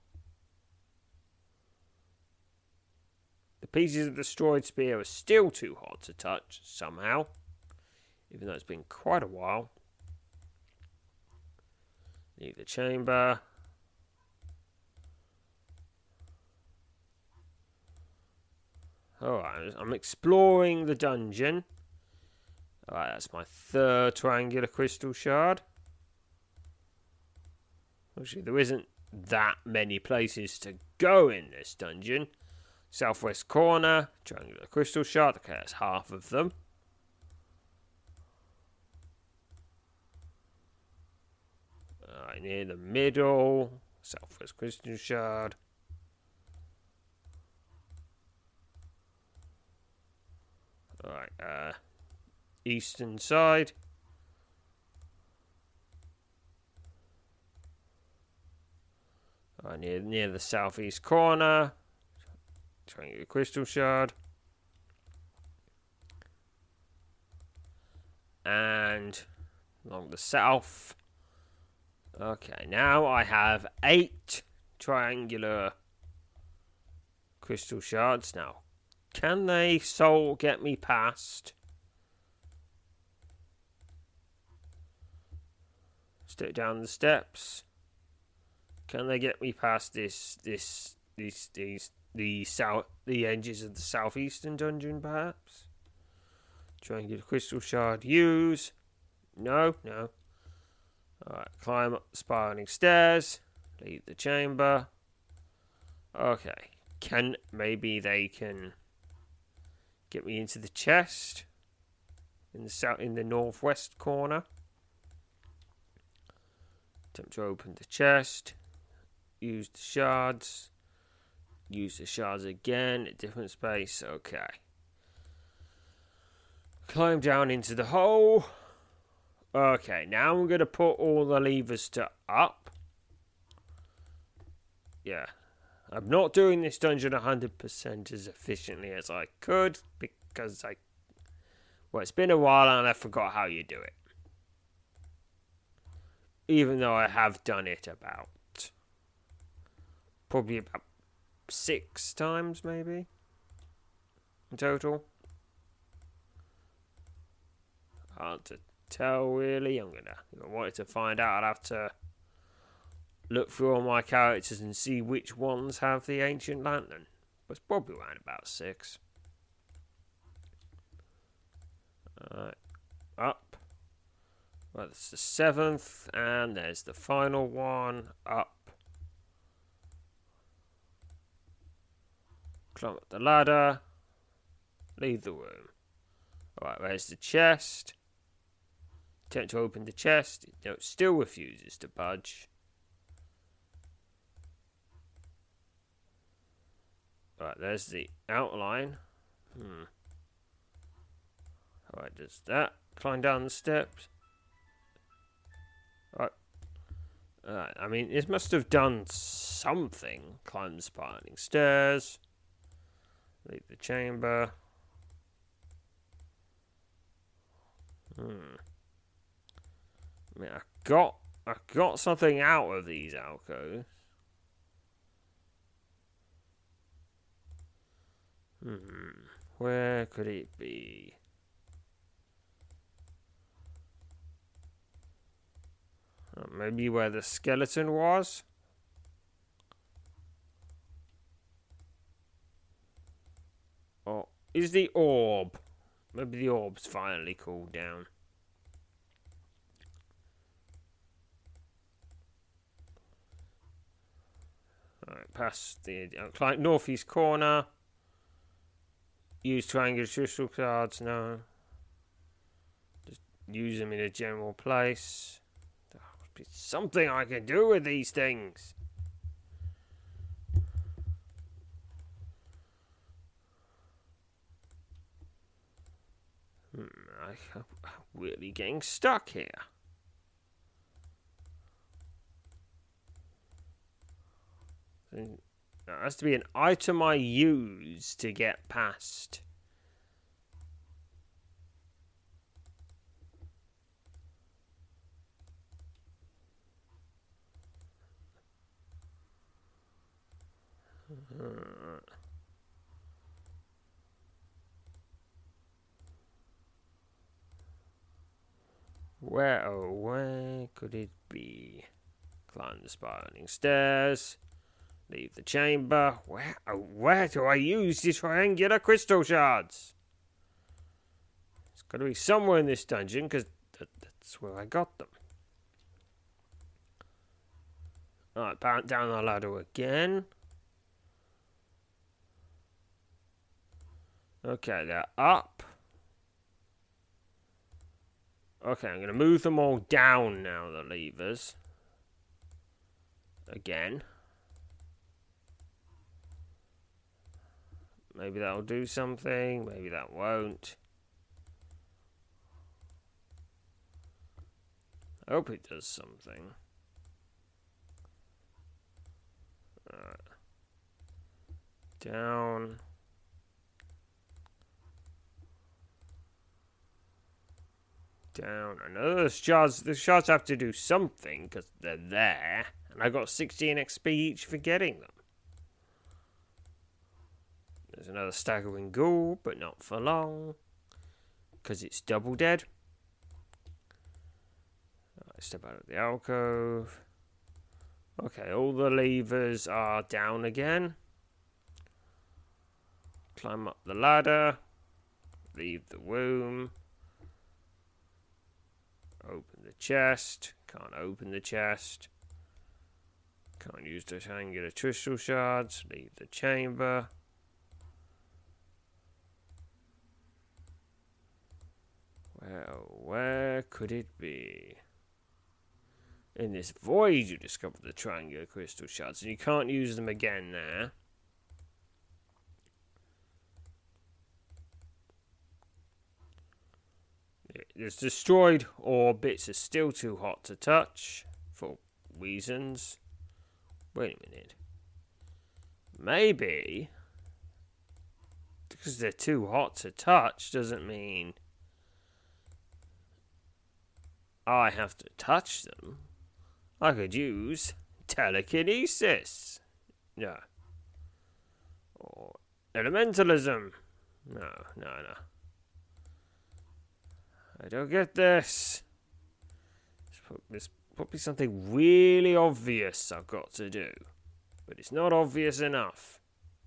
The pieces of the destroyed spear are still too hot to touch, somehow. Even though it's been quite a while. Leave the chamber. Alright, I'm exploring the dungeon. Alright, that's my third triangular crystal shard. Actually, there isn't that many places to go in this dungeon. Southwest corner, triangular crystal shard. Okay, that's half of them. Alright, near the middle, southwest crystal shard. Alright, uh, eastern side. Alright, near, near the southeast corner. Triangular crystal shard. And along the south. Okay, now I have eight triangular crystal shards. Now, can they soul get me past? Step down the steps. Can they get me past this, this, these, these, the south, the edges of the southeastern dungeon, perhaps? Triangular crystal shard use. No, no. Alright, climb up the spiraling stairs. Leave the chamber. Okay. Can, maybe they can get me into the chest. In the south, in the northwest corner. Attempt to open the chest. Use the shards. Use the shards again at different space. Okay. Climb down into the hole. Okay, now I'm going to put all the levers to up. Yeah. I'm not doing this dungeon one hundred percent as efficiently as I could. Because I... Well, it's been a while and I forgot how you do it. Even though I have done it about... Probably about six times, maybe, in total. Hard to tell, really. I'm gonna, if I wanted to find out, I'd have to look through all my characters and see which ones have the ancient lantern. But it's probably around about six. Alright, up. Well, that's the seventh, and there's the final one. Up. Climb up the ladder. Leave the room. Alright, where's the chest? Attempt to open the chest. No, it still refuses to budge. Alright, there's the outline. Hmm. Alright, does that. Climb down the steps. Alright. Alright, I mean, it must have done something. Climb the spiraling stairs. Leave the chamber. Hmm. I mean, I got, I got something out of these alcoves. Hmm. Where could it be? Oh, maybe where the skeleton was? is the orb. Maybe the orb's finally cooled down. Alright, past the uh, northeast corner. Use triangular crystal cards. No. Just use them in a general place. There must be something I can do with these things. Hmm, I, I'm really getting stuck here. There has to be an item I use to get past. Uh, where, oh, where could it be? Climb the spiraling stairs. Leave the chamber. Where, oh, where do I use the triangular crystal shards? It's got to be somewhere in this dungeon, because that, that's where I got them. Alright, back down the ladder again. Okay, they're up. Okay, I'm going to move them all down now, the levers. Again. Maybe that'll do something. Maybe that won't. I hope it does something. Alright. Down. Down. I know the shards, the shards have to do something because they're there. And I got sixteen X P each for getting them. There's another staggering ghoul, but not for long. Because it's double dead. I step out of the alcove. Okay, all the levers are down again. Climb up the ladder. Leave the womb. Open the chest. Can't open the chest. Can't use the triangular crystal shards. Leave the chamber. Well, where could it be? In this void, you discover the triangular crystal shards, and you can't use them again there. This destroyed orb bits are still too hot to touch for reasons. Wait a minute. Maybe because they're too hot to touch doesn't mean I have to touch them. I could use telekinesis. No. Or elementalism. No, no, no. I don't get this. There's probably something really obvious I've got to do. But it's not obvious enough.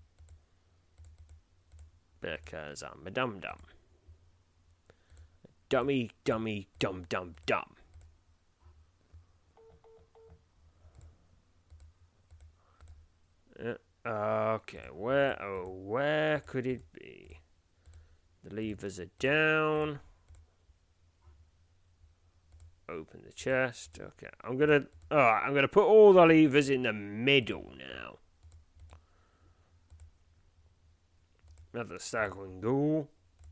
Because I'm a dum-dum. Dummy, dummy, dum, dum, dum. Uh, okay, where, oh, where could it be? The levers are down. Open the chest. Okay, I'm gonna, alright, I'm gonna put all the levers in the middle now. Another staggering ghoul.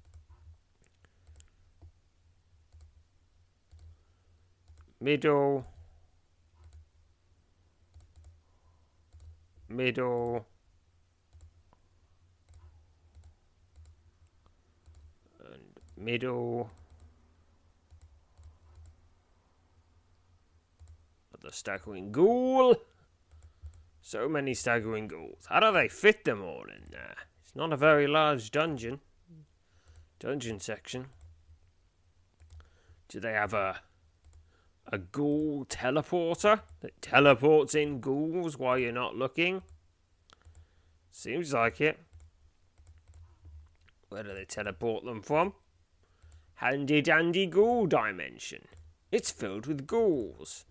Middle. Middle. And middle. The staggering ghoul. So many staggering ghouls. How do they fit them all in there? It's not a very large dungeon. Dungeon section. Do they have a a ghoul teleporter that teleports in ghouls while you're not looking? Seems like it. Where do they teleport them from? Handy dandy ghoul dimension. It's filled with ghouls.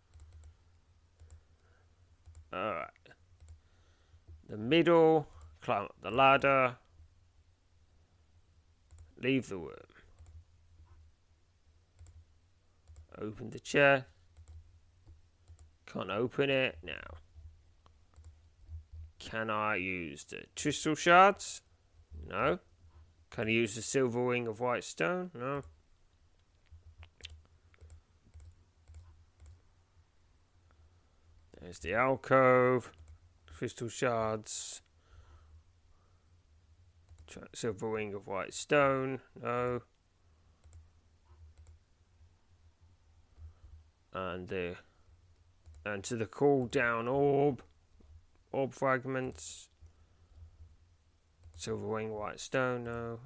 Alright. The middle. Climb up the ladder. Leave the room. Open the chair. Can't open it now. Can I use the crystal shards? No. Can I use the silver wing of white stone? No. There's the alcove. Crystal shards. Silver wing of white stone. No. And the and to the cool down orb. Orb fragments. Silver wing, white stone, no.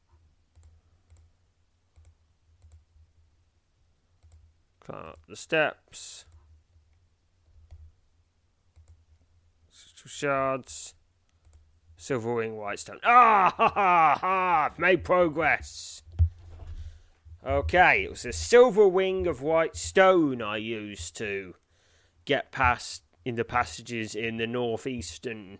Climb up the steps. Crystal shards. Silver wing, white stone. Ah, ha, ha, ha! I've made progress. Okay, it was a silver wing of white stone I used to get past in the passages in the northeastern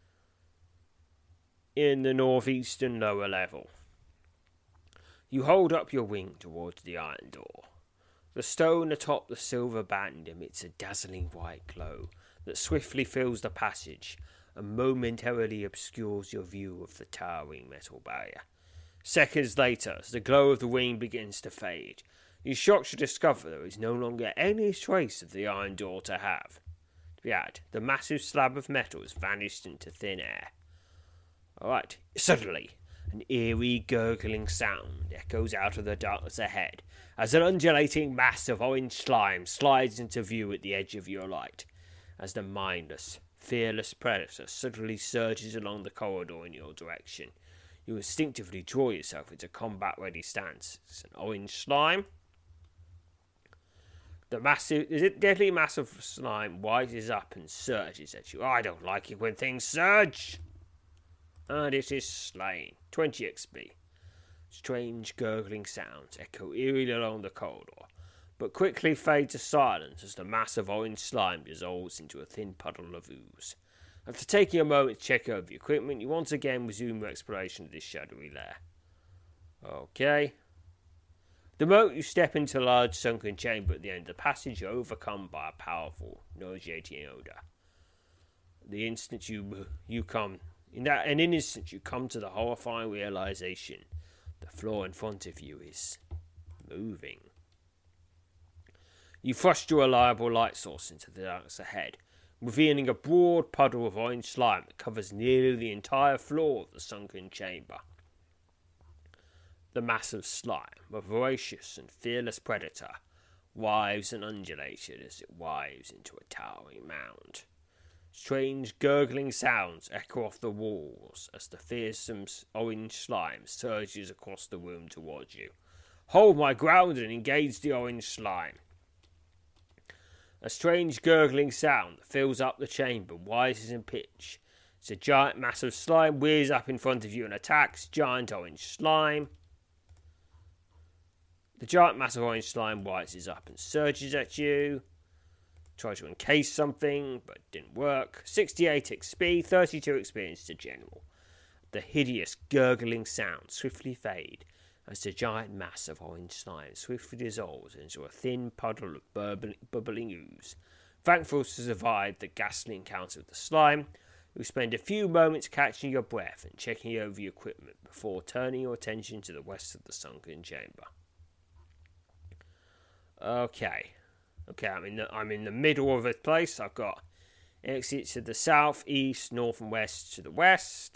in the northeastern lower level. You hold up your wing towards the iron door. The stone atop the silver band emits a dazzling white glow that swiftly fills the passage and momentarily obscures your view of the towering metal barrier. Seconds later, as the glow of the wing begins to fade, you're shocked to discover there is no longer any trace of the iron door to have. To be had, the massive slab of metal has vanished into thin air. Alright, suddenly, an eerie gurgling sound echoes out of the darkness ahead as an undulating mass of orange slime slides into view at the edge of your light, as the mindless, fearless predator suddenly surges along the corridor in your direction. You instinctively draw yourself into combat-ready stance. It's an orange slime. The massive, is it deadly mass of slime rises up and surges at you. Oh, I don't like it when things surge. And it is slain. twenty X P. Strange gurgling sounds echo eerily along the corridor, but quickly fade to silence as the mass of orange slime dissolves into a thin puddle of ooze. After taking a moment to check over your equipment, you once again resume your exploration of this shadowy lair. Okay. The moment you step into a large sunken chamber at the end of the passage, you're overcome by a powerful, nauseating odour. The instant you you come, in that in an instant you come to the horrifying realization, the floor in front of you is moving. You thrust your reliable light source into the darkness ahead, revealing a broad puddle of orange slime that covers nearly the entire floor of the sunken chamber. The massive slime, a voracious and fearless predator, writhes and undulated as it writhes into a towering mound. Strange gurgling sounds echo off the walls as the fearsome orange slime surges across the room towards you. Hold my ground and engage the orange slime. A strange gurgling sound that fills up the chamber rises in pitch. As a giant mass of slime rears up in front of you and attacks giant orange slime. The giant mass of orange slime rises up and surges at you. Try to encase something, but it didn't work. sixty-eight X P, thirty-two experience to general. The hideous gurgling sounds swiftly fade as the giant mass of orange slime swiftly dissolves into a thin puddle of burbling, bubbling ooze. Thankful to survive the ghastly encounter with the slime, you spend a few moments catching your breath and checking over your equipment before turning your attention to the west of the sunken chamber. Okay. Okay, I'm in the, I'm in the middle of a place. I've got exits to the south, east, north and west to the west.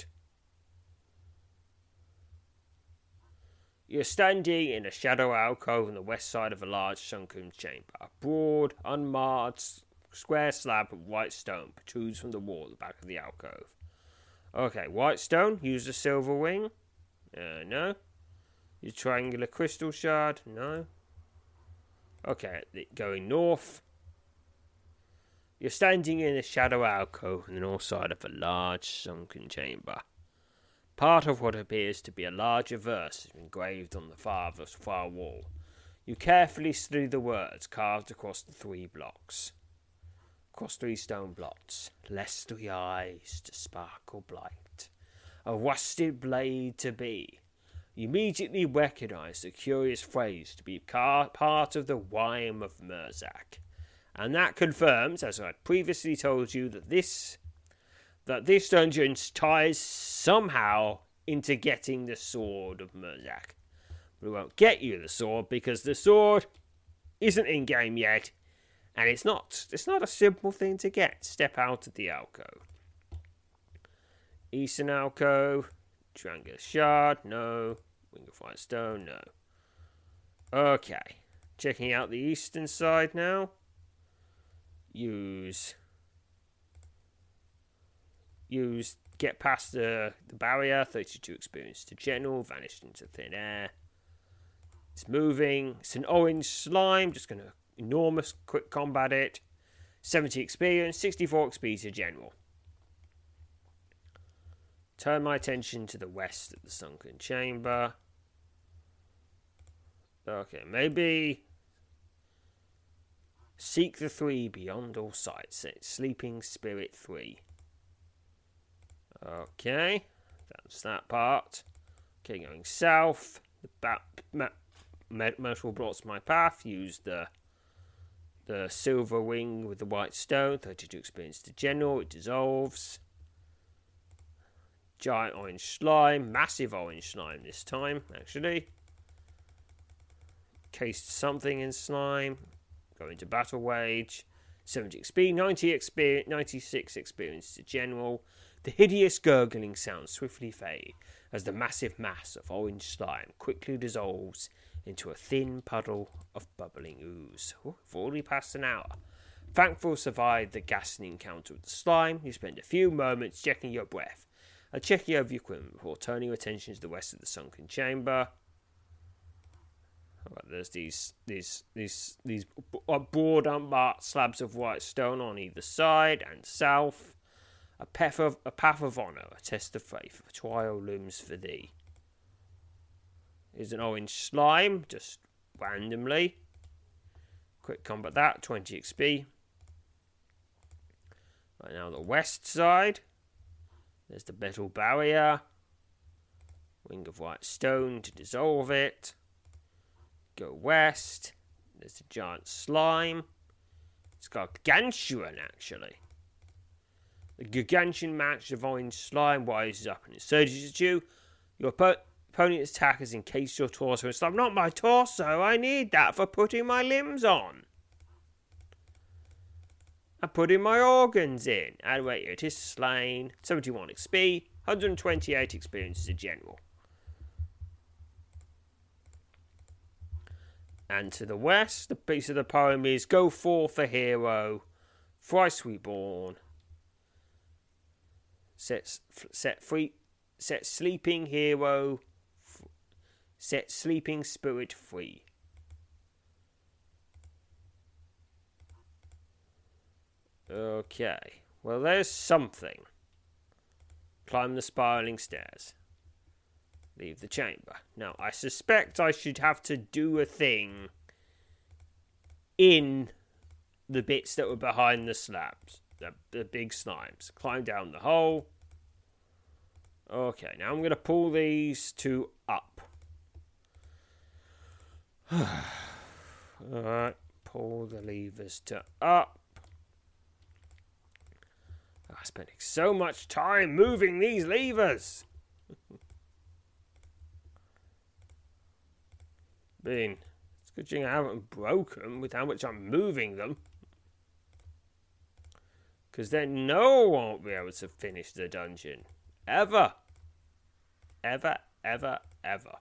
You're standing in a shadow alcove on the west side of a large sunken chamber. A broad, unmarred, square slab of white stone protrudes from the wall at the back of the alcove. Okay, white stone. Use the silver wing. Uh, no. Use triangular crystal shard. No. Okay, going north. You're standing in a shadow alcove on the north side of a large sunken chamber. Part of what appears to be a larger verse is engraved on the far, far wall. You carefully study the words carved across the three blocks. Across three stone blocks. Less three eyes to sparkle blight. A rusted blade to be. You immediately recognize the curious phrase to be car- part of the rhyme of Murzak. And that confirms, as I previously told you, that this that this dungeon ties somehow into getting the sword of Murzak. We won't get you the sword because the sword isn't in game yet, and it's not it's not a simple thing to get. Step out of the alcove. Eastern alcove, Triangular Shard, no. Wing of White Stone, no. Okay, checking out the eastern side now. Use Use get past the, the barrier, thirty-two experience to general, vanished into thin air. It's moving. It's an orange slime, just going to enormous quick combat it. seventy experience, sixty-four X P to general. Turn my attention to the west of the sunken chamber. Okay, maybe seek the three beyond all sight. Sleeping Spirit three. Okay, that's that part. Okay, going south. The bat, ma, metal blocks my path. Use the the silver wing with the white stone. thirty-two experience to general. It dissolves. Giant orange slime. Massive orange slime this time, actually. Cased something in slime. Go into battle wage. seventy X P. ninety experience, ninety-six experience to general. The hideous gurgling sound swiftly fade as the massive mass of orange slime quickly dissolves into a thin puddle of bubbling ooze. Oh, we've already passed an hour. Thankful to survive the ghastly encounter with the slime, you spend a few moments checking your breath and checking over your equipment before turning your attention to the west of the sunken chamber. Right, there's these these these these broad unmarked slabs of white stone on either side and south. A path of a path of honour, a test of faith, a trial looms for thee. Here's an orange slime, just randomly. Quick combat that, twenty X P. Right now the west side. There's the metal barrier. Wing of white stone to dissolve it. Go west. There's a giant slime. It's got gargantuan, actually. The gargantuan match of orange slime rises up and it surges at you. Your oppo- opponent's attack has encased your torso in slime. Not my torso, I need that for putting my limbs on. I'm putting my organs in. And wait, it is slain. seventy-one X P, one hundred twenty-eight experience to general. And to the west, the piece of the poem is Go forth a hero, thrice reborn. Set, set free, set sleeping hero, f- set sleeping spirit free. Okay, well there's something. Climb the spiraling stairs. Leave the chamber. Now, I suspect I should have to do a thing in the bits that were behind the slabs. The, the big slimes. Climb down the hole. Okay, now I'm going to pull these two up. Alright, pull the levers to up. I'm spending so much time moving these levers. Bean, it's a good thing I haven't broken with how much I'm moving them. Because then no one won't be able to finish the dungeon. Ever. Ever, ever, ever.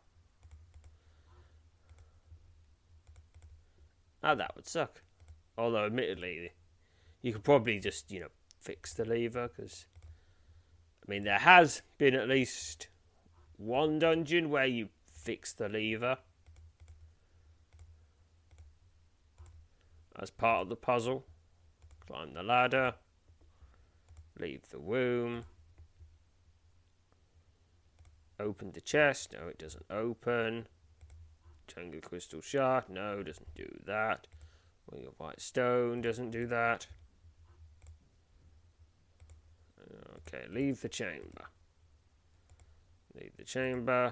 Now that would suck. Although, admittedly, you could probably just, you know, fix the lever. Because, I mean, there has been at least one dungeon where you fix the lever as part of the puzzle. Climb the ladder. Leave the room. open the chest. No, it doesn't open. Triangular crystal shard. No, doesn't do that. Wing of white stone doesn't do that. Okay, leave the chamber. Leave the chamber.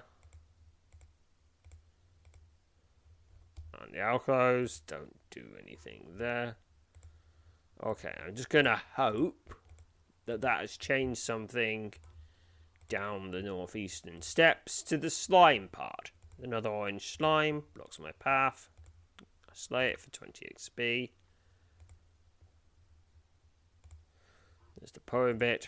And the alcoves, don't do anything there. Okay, I'm just going to hope that that has changed something down the northeastern steps to the slime part. Another orange slime blocks my path. I slay it for twenty X P. There's the poem bit.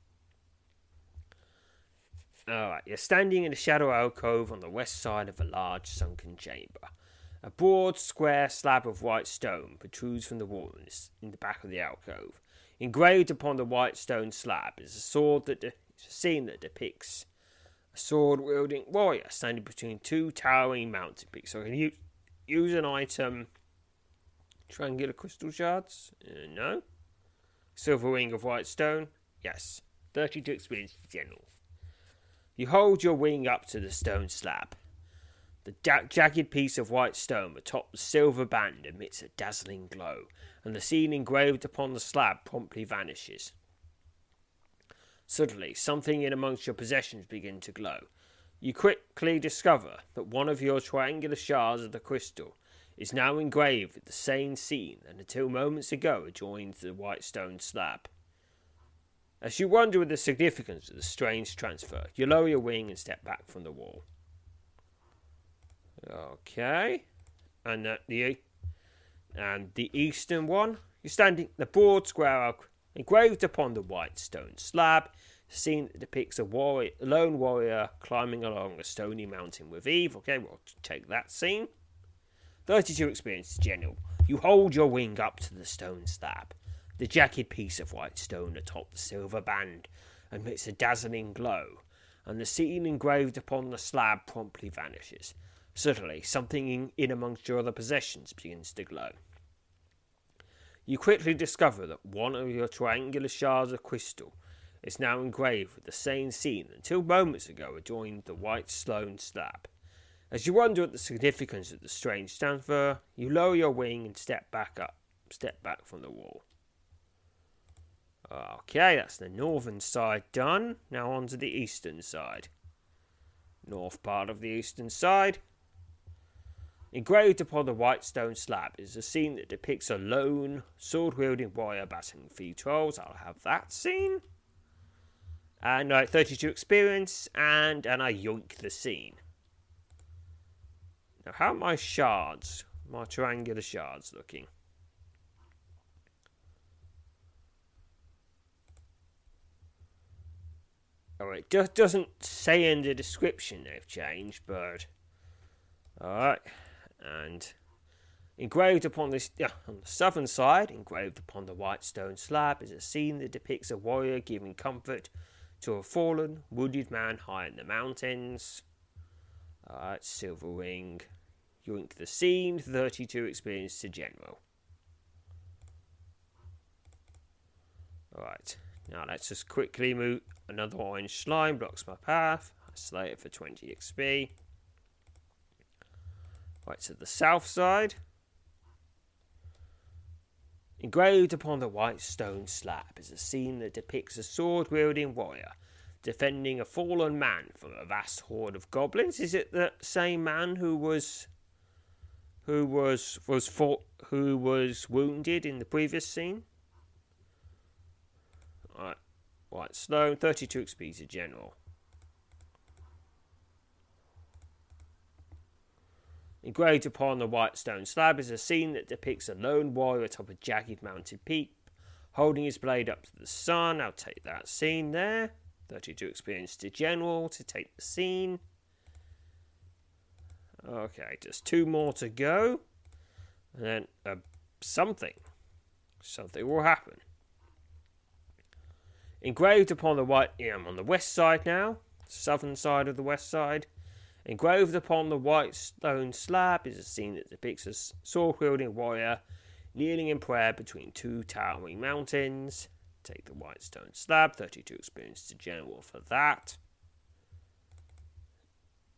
Alright, you're standing in a shadow alcove on the west side of a large sunken chamber. A broad, square slab of white stone protrudes from the wall in the back of the alcove. Engraved upon the white stone slab is a sword that de- a scene that depicts a sword-wielding warrior standing between two towering mountain peaks. So I can use, use an item. Triangular crystal shards? Uh, no. Silver ring of white stone? Yes. thirty-two experience general. You hold your wing up to the stone slab. The ja- jagged piece of white stone atop the silver band emits a dazzling glow, and the scene engraved upon the slab promptly vanishes. Suddenly, something in amongst your possessions begins to glow. You quickly discover that one of your triangular shards of the crystal is now engraved with the same scene that until moments ago adjoined the white stone slab. As you wonder with the significance of the strange transfer, you lower your wing and step back from the wall. Okay, and uh, the and the eastern one, you're standing the broad square engraved upon the white stone slab. A scene that depicts a warrior, a lone warrior climbing along a stony mountain with Eve. Okay, we'll take that scene. thirty-two experience general. You hold your wing up to the stone slab. The jagged piece of white stone atop the silver band emits a dazzling glow, and the scene engraved upon the slab promptly vanishes. Suddenly, something in, in amongst your other possessions begins to glow. You quickly discover that one of your triangular shards of crystal is now engraved with the same scene that until moments ago adjoined the white stone slab. As you wonder at the significance of the strange transfer, you lower your wing and step back up, step back from the wall. Okay, that's the northern side done. Now on to the eastern side. North part of the eastern side. Engraved upon the white stone slab is a scene that depicts a lone, sword-wielding warrior battling three trolls. I'll have that scene. And uh, thirty-two experience, and, and I yoink the scene. Now, how are my shards, my triangular shards looking? Oh, it just doesn't say in the description they've changed, but... Alright, and... Engraved upon this, yeah, on the southern side, engraved upon the white stone slab, is a scene that depicts a warrior giving comfort to a fallen, wounded man high in the mountains. Alright, silver ring. Yoink the scene, thirty-two experience to general. Alright, now let's just quickly move. Another orange slime blocks my path. I slay it for twenty X P. Right, to the south side. Engraved upon the white stone slab is a scene that depicts a sword-wielding warrior defending a fallen man from a vast horde of goblins. Is it the same man who was who was was fought, who was wounded in the previous scene? Alright, white stone, thirty-two X P to general. Engraved upon the white stone slab is a scene that depicts a lone warrior atop a jagged mountain peak, holding his blade up to the sun. I'll take that scene there. thirty-two experience to general to take the scene. Okay, just two more to go. And then uh, something. Something will happen. Engraved upon the white... Yeah, I'm on the west side now. Southern side of the west side. Engraved upon the white stone slab is a scene that depicts a sword-wielding warrior kneeling in prayer between two towering mountains. Take the white stone slab, thirty-two experience to general for that.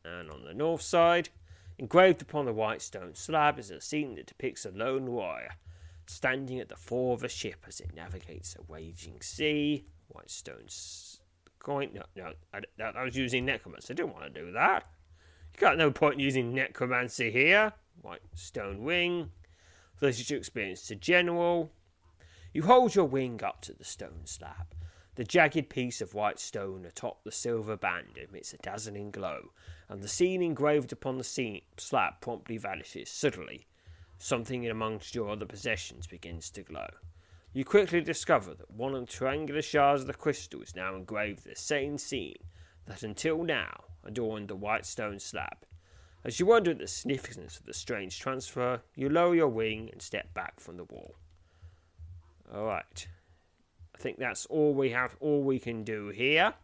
And on the north side, engraved upon the white stone slab, is a scene that depicts a lone warrior standing at the fore of a ship as it navigates a raging sea. White stone coin. No, no, I, I was using necromancy. I didn't want to do that. You got no point in using necromancy here. White stone wing. thirty-two experience to general. You hold your wing up to the stone slab. The jagged piece of white stone atop the silver band emits a dazzling glow, and the scene engraved upon the scene slab promptly vanishes. Suddenly, something in amongst your other possessions begins to glow. You quickly discover that one of the triangular shards of the crystal is now engraved the same scene that until now adorned the white stone slab. As you wonder at the significance of the strange transfer, you lower your wing and step back from the wall. Alright. I think that's all we have, all we can do here.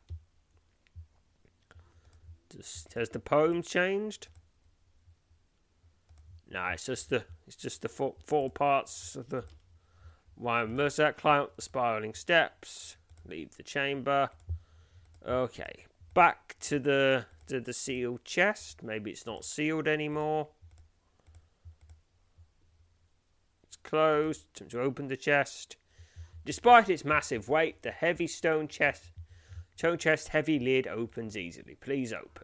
Just, has the poem changed? No, it's just the it's just the four, four parts of the why Mercer climb up the spiraling steps, leave the chamber. Okay, back to the to the sealed chest. Maybe it's not sealed anymore. It's closed. Time to open the chest. Despite its massive weight, the heavy stone chest, stone chest heavy lid opens easily. Please open.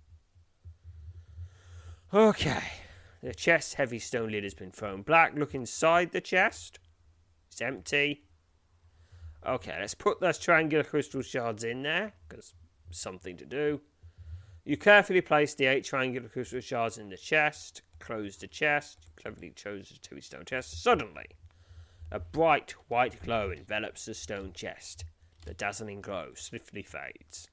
Okay, the chest's heavy stone lid has been thrown back. Look inside the chest. It's empty. Okay, let's put those triangular crystal shards in there, because something to do. You carefully place the eight triangular crystal shards in the chest. Close the chest. Cleverly chose the two stone chest. Suddenly, a bright white glow envelops the stone chest. The dazzling glow swiftly fades.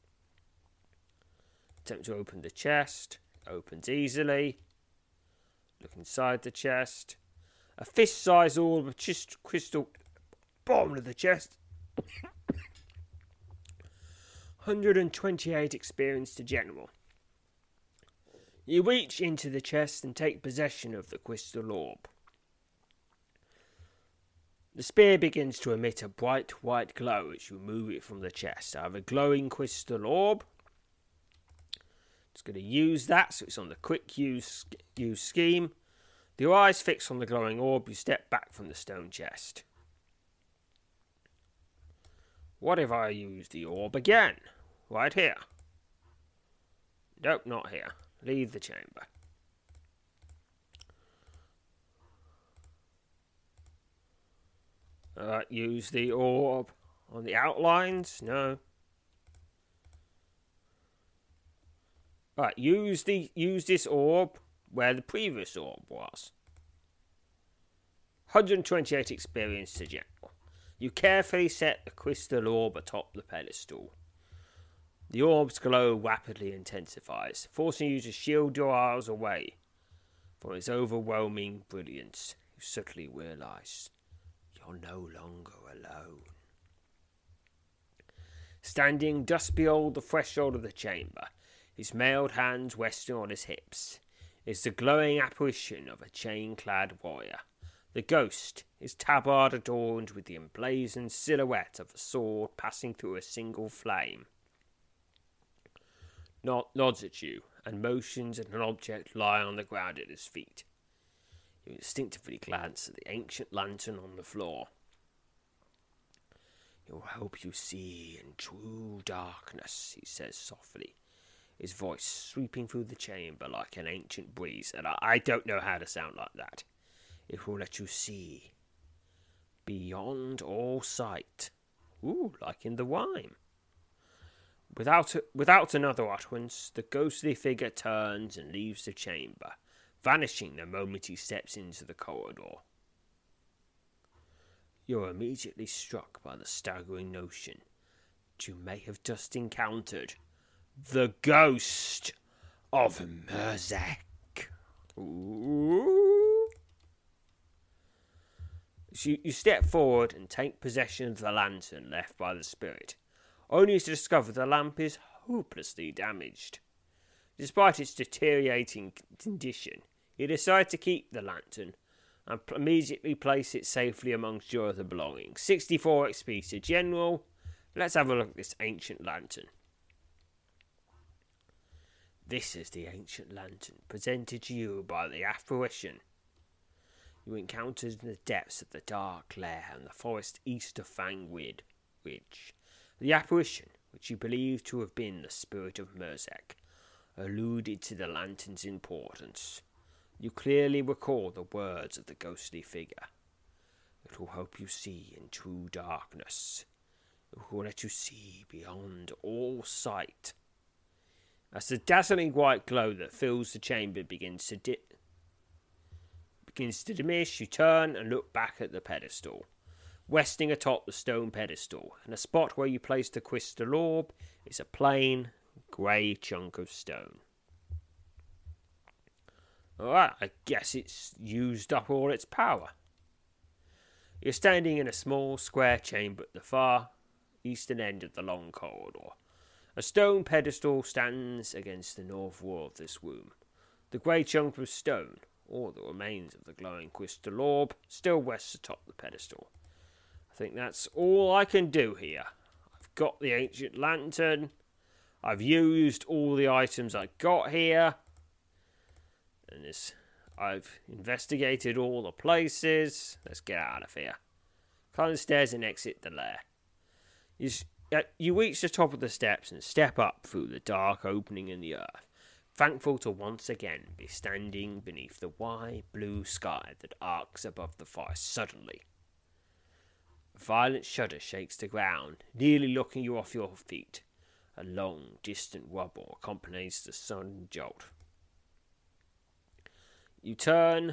Attempt to open the chest. Opens easily. Look inside the chest. A fist-sized orb of chist- crystal bottom of the chest. one hundred twenty-eight experience to general. You reach into the chest and take possession of the crystal orb. The spear begins to emit a bright white glow as you remove it from the chest. I have a glowing crystal orb. Just going to use that, so it's on the quick use, use scheme. With your eyes fixed on the glowing orb, you step back from the stone chest. What if I use the orb again? Right here. Nope, not here. Leave the chamber. Uh, use the orb on the outlines? No. Right, use the use this orb where the previous orb was. one hundred twenty-eight experience to general. You carefully set the crystal orb atop the pedestal. The orb's glow rapidly intensifies, forcing you to shield your eyes away from its overwhelming brilliance. You suddenly realise you're no longer alone. Standing dusty on the threshold of the chamber, his mailed hands resting on his hips, is the glowing apparition of a chain-clad warrior. The ghost is tabard adorned with the emblazoned silhouette of a sword passing through a single flame. Nod, nods at you and motions at an object lying on the ground at his feet. You instinctively glance at the ancient lantern on the floor. It will help you see in true darkness, he says softly, his voice sweeping through the chamber like an ancient breeze, and I, I don't know how to sound like that. It will let you see beyond all sight. Ooh, like in the rhyme. Without, without another utterance, the ghostly figure turns and leaves the chamber, vanishing the moment he steps into the corridor. You're immediately struck by the staggering notion that you may have just encountered the ghost of Merzek. Ooh. So you, you step forward and take possession of the lantern left by the spirit, only to discover the lamp is hopelessly damaged. Despite its deteriorating condition, you decide to keep the lantern and immediately place it safely amongst your other belongings. sixty-four X P to general. Let's have a look at this ancient lantern. This is the ancient lantern presented to you by the apparition you encountered in the depths of the dark lair in the forest east of Fangweed Ridge. The apparition, which you believe to have been the spirit of Merzek, alluded to the lantern's importance. You clearly recall the words of the ghostly figure. It will help you see in true darkness. It will let you see beyond all sight. As the dazzling white glow that fills the chamber begins to di- begins to diminish, you turn and look back at the pedestal. Resting atop the stone pedestal, in a spot where you place the crystal orb, is a plain, grey chunk of stone. Alright, I guess it's used up all its power. You're standing in a small square chamber at the far eastern end of the long corridor. A stone pedestal stands against the north wall of this room. The grey chunk of stone, or the remains of the glowing crystal orb, still rests atop the pedestal. I think that's all I can do here. I've got the ancient lantern. I've used all the items I got here. And this, I've investigated all the places. Let's get out of here. Climb the stairs and exit the lair. You, uh, you reach the top of the steps and step up through the dark opening in the earth, thankful to once again be standing beneath the wide blue sky that arcs above the forest. Suddenly, a violent shudder shakes the ground, nearly knocking you off your feet. A long, distant rumble accompanies the sudden jolt. You turn...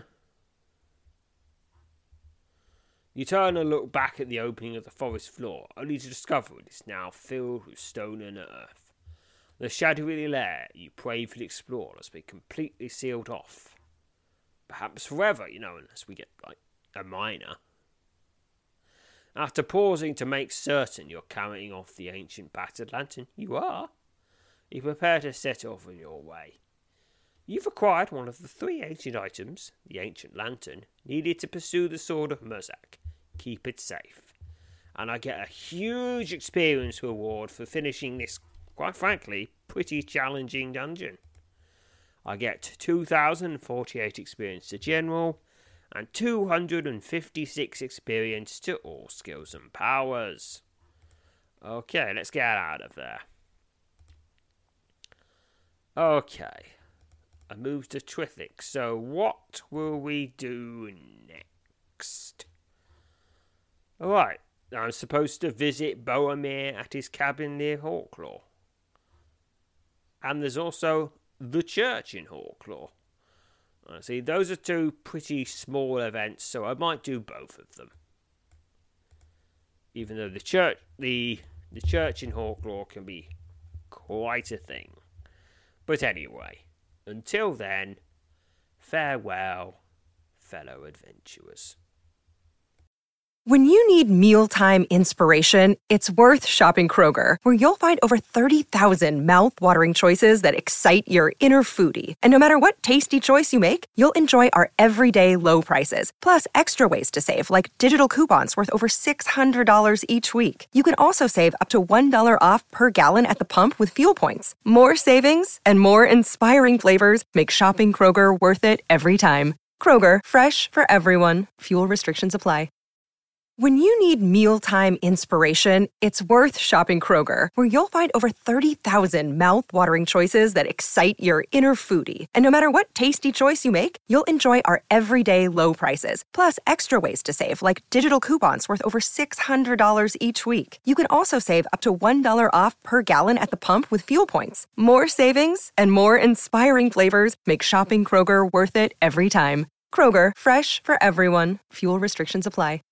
You turn and look back at the opening of the forest floor, only to discover it is now filled with stone and earth. The shadowy lair you bravely explored has been completely sealed off. Perhaps forever, you know, unless we get, like, a miner. After pausing to make certain you're carrying off the ancient battered lantern, you are. You prepare to set off on your way. You've acquired one of the three ancient items, the ancient lantern, needed to pursue the sword of Merzek. Keep it safe. And I get a huge experience reward for finishing this, quite frankly, pretty challenging dungeon. I get two thousand forty-eight experience to general, and two hundred fifty-six experience to all skills and powers. Okay, let's get out of there. Okay. I moved to Trithik, so what will we do next? Alright, I'm supposed to visit Boromir at his cabin near Hawklaw. And there's also the church in Hawklaw. I see, those are two pretty small events, so I might do both of them. Even though the church, the, the church in Hawklaw can be quite a thing. But anyway, until then, farewell, fellow adventurers. When you need mealtime inspiration, it's worth shopping Kroger, where you'll find over thirty thousand mouth-watering choices that excite your inner foodie. And no matter what tasty choice you make, you'll enjoy our everyday low prices, plus extra ways to save, like digital coupons worth over six hundred dollars each week. You can also save up to one dollar off per gallon at the pump with fuel points. More savings and more inspiring flavors make shopping Kroger worth it every time. Kroger, fresh for everyone. Fuel restrictions apply. When you need mealtime inspiration, it's worth shopping Kroger, where you'll find over thirty thousand mouth-watering choices that excite your inner foodie. And no matter what tasty choice you make, you'll enjoy our everyday low prices, plus extra ways to save, like digital coupons worth over six hundred dollars each week. You can also save up to one dollar off per gallon at the pump with fuel points. More savings and more inspiring flavors make shopping Kroger worth it every time. Kroger, fresh for everyone. Fuel restrictions apply.